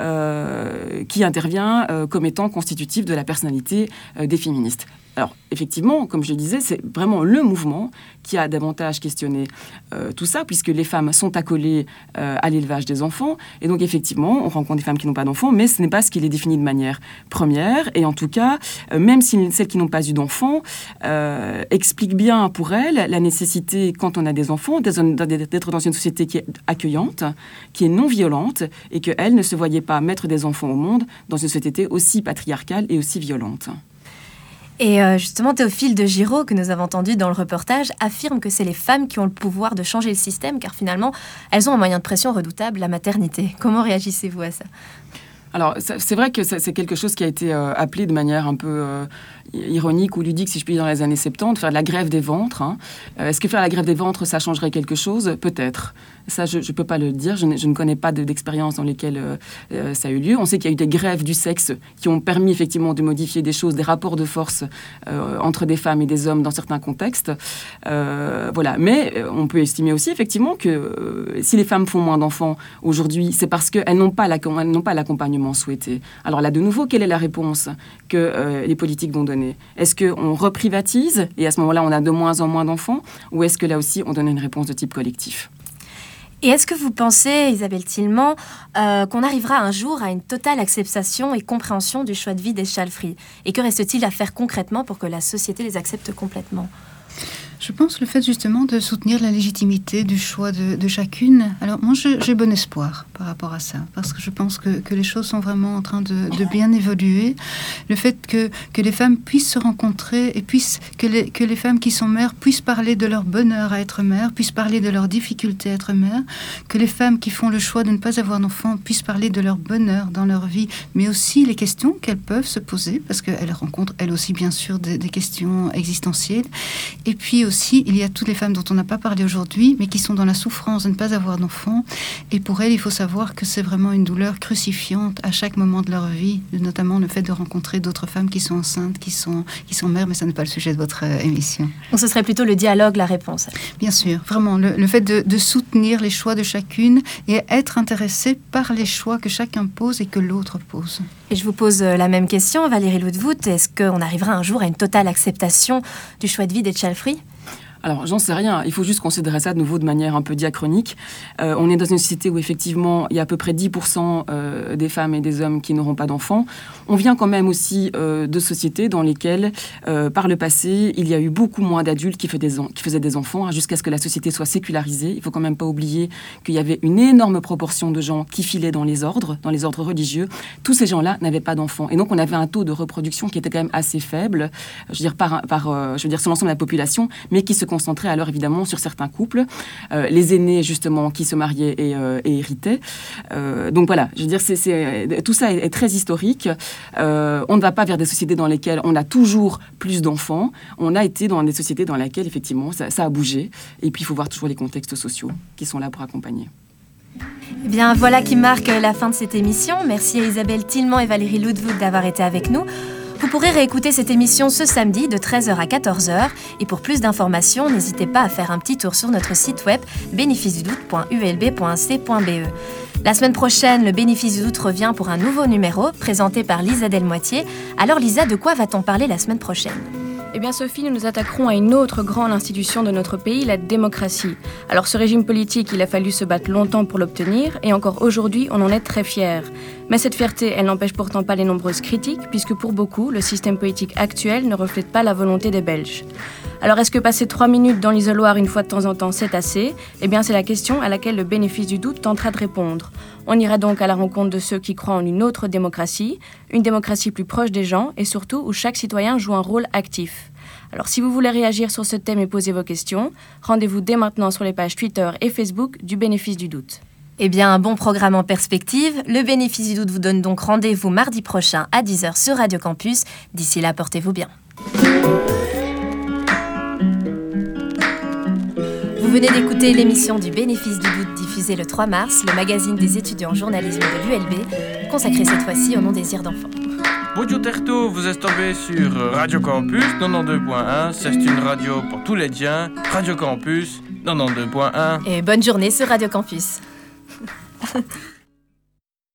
qui intervient comme étant constitutif de la personnalité des féministes. Alors, effectivement, comme je le disais, c'est vraiment le mouvement qui a davantage questionné tout ça, puisque les femmes sont accolées à l'élevage des enfants. Et donc, effectivement, on rencontre des femmes qui n'ont pas d'enfants, mais ce n'est pas ce qui les définit de manière première. Et en tout cas, même si celles qui n'ont pas eu d'enfants expliquent bien pour elles la nécessité, quand on a des enfants, d'être dans une société qui est accueillante, qui est non violente, et qu'elles ne se voyaient pas mettre des enfants au monde dans une société aussi patriarcale et aussi violente. Et justement, Théophile de Giraud, que nous avons entendu dans le reportage, affirme que c'est les femmes qui ont le pouvoir de changer le système, car finalement, elles ont un moyen de pression redoutable, la maternité. Comment réagissez-vous à ça ? Alors, c'est vrai que c'est quelque chose qui a été appelé de manière un peu ironique ou ludique, si je puis dire, dans les années 70, faire de la grève des ventres. Hein. Est-ce que faire la grève des ventres, ça changerait quelque chose ? Peut-être. Ça, je ne peux pas le dire. Je ne connais pas d'expériences dans lesquelles ça a eu lieu. On sait qu'il y a eu des grèves du sexe qui ont permis effectivement de modifier des choses, des rapports de force entre des femmes et des hommes dans certains contextes. Voilà. Mais on peut estimer aussi effectivement que si les femmes font moins d'enfants aujourd'hui, c'est parce qu'elles n'ont pas l'accompagnement souhaité. Alors là, de nouveau, quelle est la réponse que les politiques vont donner ? Est-ce qu'on reprivatise et à ce moment-là, on a de moins en moins d'enfants ? Ou est-ce que là aussi, on donne une réponse de type collectif ? Et est-ce que vous pensez, Isabelle Tillman, qu'on arrivera un jour à une totale acceptation et compréhension du choix de vie des child free ? Et que reste-t-il à faire concrètement pour que la société les accepte complètement ? Je pense le fait justement de soutenir la légitimité du choix de chacune. Alors moi j'ai bon espoir par rapport à ça, parce que je pense que les choses sont vraiment en train de bien évoluer. Le fait que les femmes puissent se rencontrer et que les femmes qui sont mères puissent parler de leur bonheur à être mères, puissent parler de leurs difficultés à être mères, que les femmes qui font le choix de ne pas avoir d'enfants puissent parler de leur bonheur dans leur vie, mais aussi les questions qu'elles peuvent se poser, parce qu'elles rencontrent elles aussi bien sûr des questions existentielles. Et puis aussi, il y a toutes les femmes dont on n'a pas parlé aujourd'hui, mais qui sont dans la souffrance de ne pas avoir d'enfants. Et pour elles, il faut savoir que c'est vraiment une douleur crucifiante à chaque moment de leur vie, notamment le fait de rencontrer d'autres femmes qui sont enceintes, qui sont mères, mais ça n'est pas le sujet de votre émission. Donc ce serait plutôt le dialogue, la réponse. Bien sûr, vraiment, le fait de soutenir les choix de chacune et être intéressé par les choix que chacun pose et que l'autre pose. Et je vous pose la même question, Valérie Ludvoet. Est-ce qu'on arrivera un jour à une totale acceptation du choix de vie des child free ? Alors, j'en sais rien. Il faut juste considérer ça de nouveau de manière un peu diachronique. On est dans une société où, effectivement, il y a à peu près 10% des femmes et des hommes qui n'auront pas d'enfants. On vient quand même aussi de sociétés dans lesquelles, par le passé, il y a eu beaucoup moins d'adultes qui faisaient des enfants, jusqu'à ce que la société soit sécularisée. Il ne faut quand même pas oublier qu'il y avait une énorme proportion de gens qui filaient dans les ordres religieux. Tous ces gens-là n'avaient pas d'enfants. Et donc, on avait un taux de reproduction qui était quand même assez faible, sur l'ensemble de la population, mais qui se concentrait alors évidemment sur certains couples, les aînés justement qui se mariaient et héritaient. Donc voilà, je veux dire, tout ça est très historique. On ne va pas vers des sociétés dans lesquelles on a toujours plus d'enfants. On a été dans des sociétés dans lesquelles effectivement ça a bougé. Et puis il faut voir toujours les contextes sociaux qui sont là pour accompagner. Eh bien, voilà qui marque la fin de cette émission. Merci à Isabelle Tillemand et Valérie Ludvoet d'avoir été avec nous. Vous pourrez réécouter cette émission ce samedi de 13h à 14h. Et pour plus d'informations, n'hésitez pas à faire un petit tour sur notre site web bénéficedudoute.ulb.ac.be. La semaine prochaine, le Bénéfice du doute revient pour un nouveau numéro présenté par Lisa Delmoitier. Alors Lisa, de quoi va-t-on parler la semaine prochaine ? Eh bien Sophie, nous nous attaquerons à une autre grande institution de notre pays, la démocratie. Alors ce régime politique, il a fallu se battre longtemps pour l'obtenir et encore aujourd'hui, on en est très fiers. Mais cette fierté, elle n'empêche pourtant pas les nombreuses critiques puisque pour beaucoup, le système politique actuel ne reflète pas la volonté des Belges. Alors est-ce que passer 3 minutes dans l'isoloir une fois de temps en temps, c'est assez ? Eh bien c'est la question à laquelle le Bénéfice du doute tentera de répondre. On ira donc à la rencontre de ceux qui croient en une autre démocratie, une démocratie plus proche des gens et surtout où chaque citoyen joue un rôle actif. Alors si vous voulez réagir sur ce thème et poser vos questions, rendez-vous dès maintenant sur les pages Twitter et Facebook du Bénéfice du doute. Eh bien, un bon programme en perspective. Le Bénéfice du doute vous donne donc rendez-vous mardi prochain à 10h sur Radio Campus. D'ici là, portez-vous bien. Vous venez d'écouter l'émission du Bénéfice du doute diffusée le 3 mars, le magazine des étudiants en journalisme de l'ULB, consacré cette fois-ci au non-désir d'enfant. Bonjour Terto, vous êtes tombé sur Radio Campus 92.1, c'est une radio pour tous les diens, Radio Campus 92.1. Et bonne journée sur Radio Campus.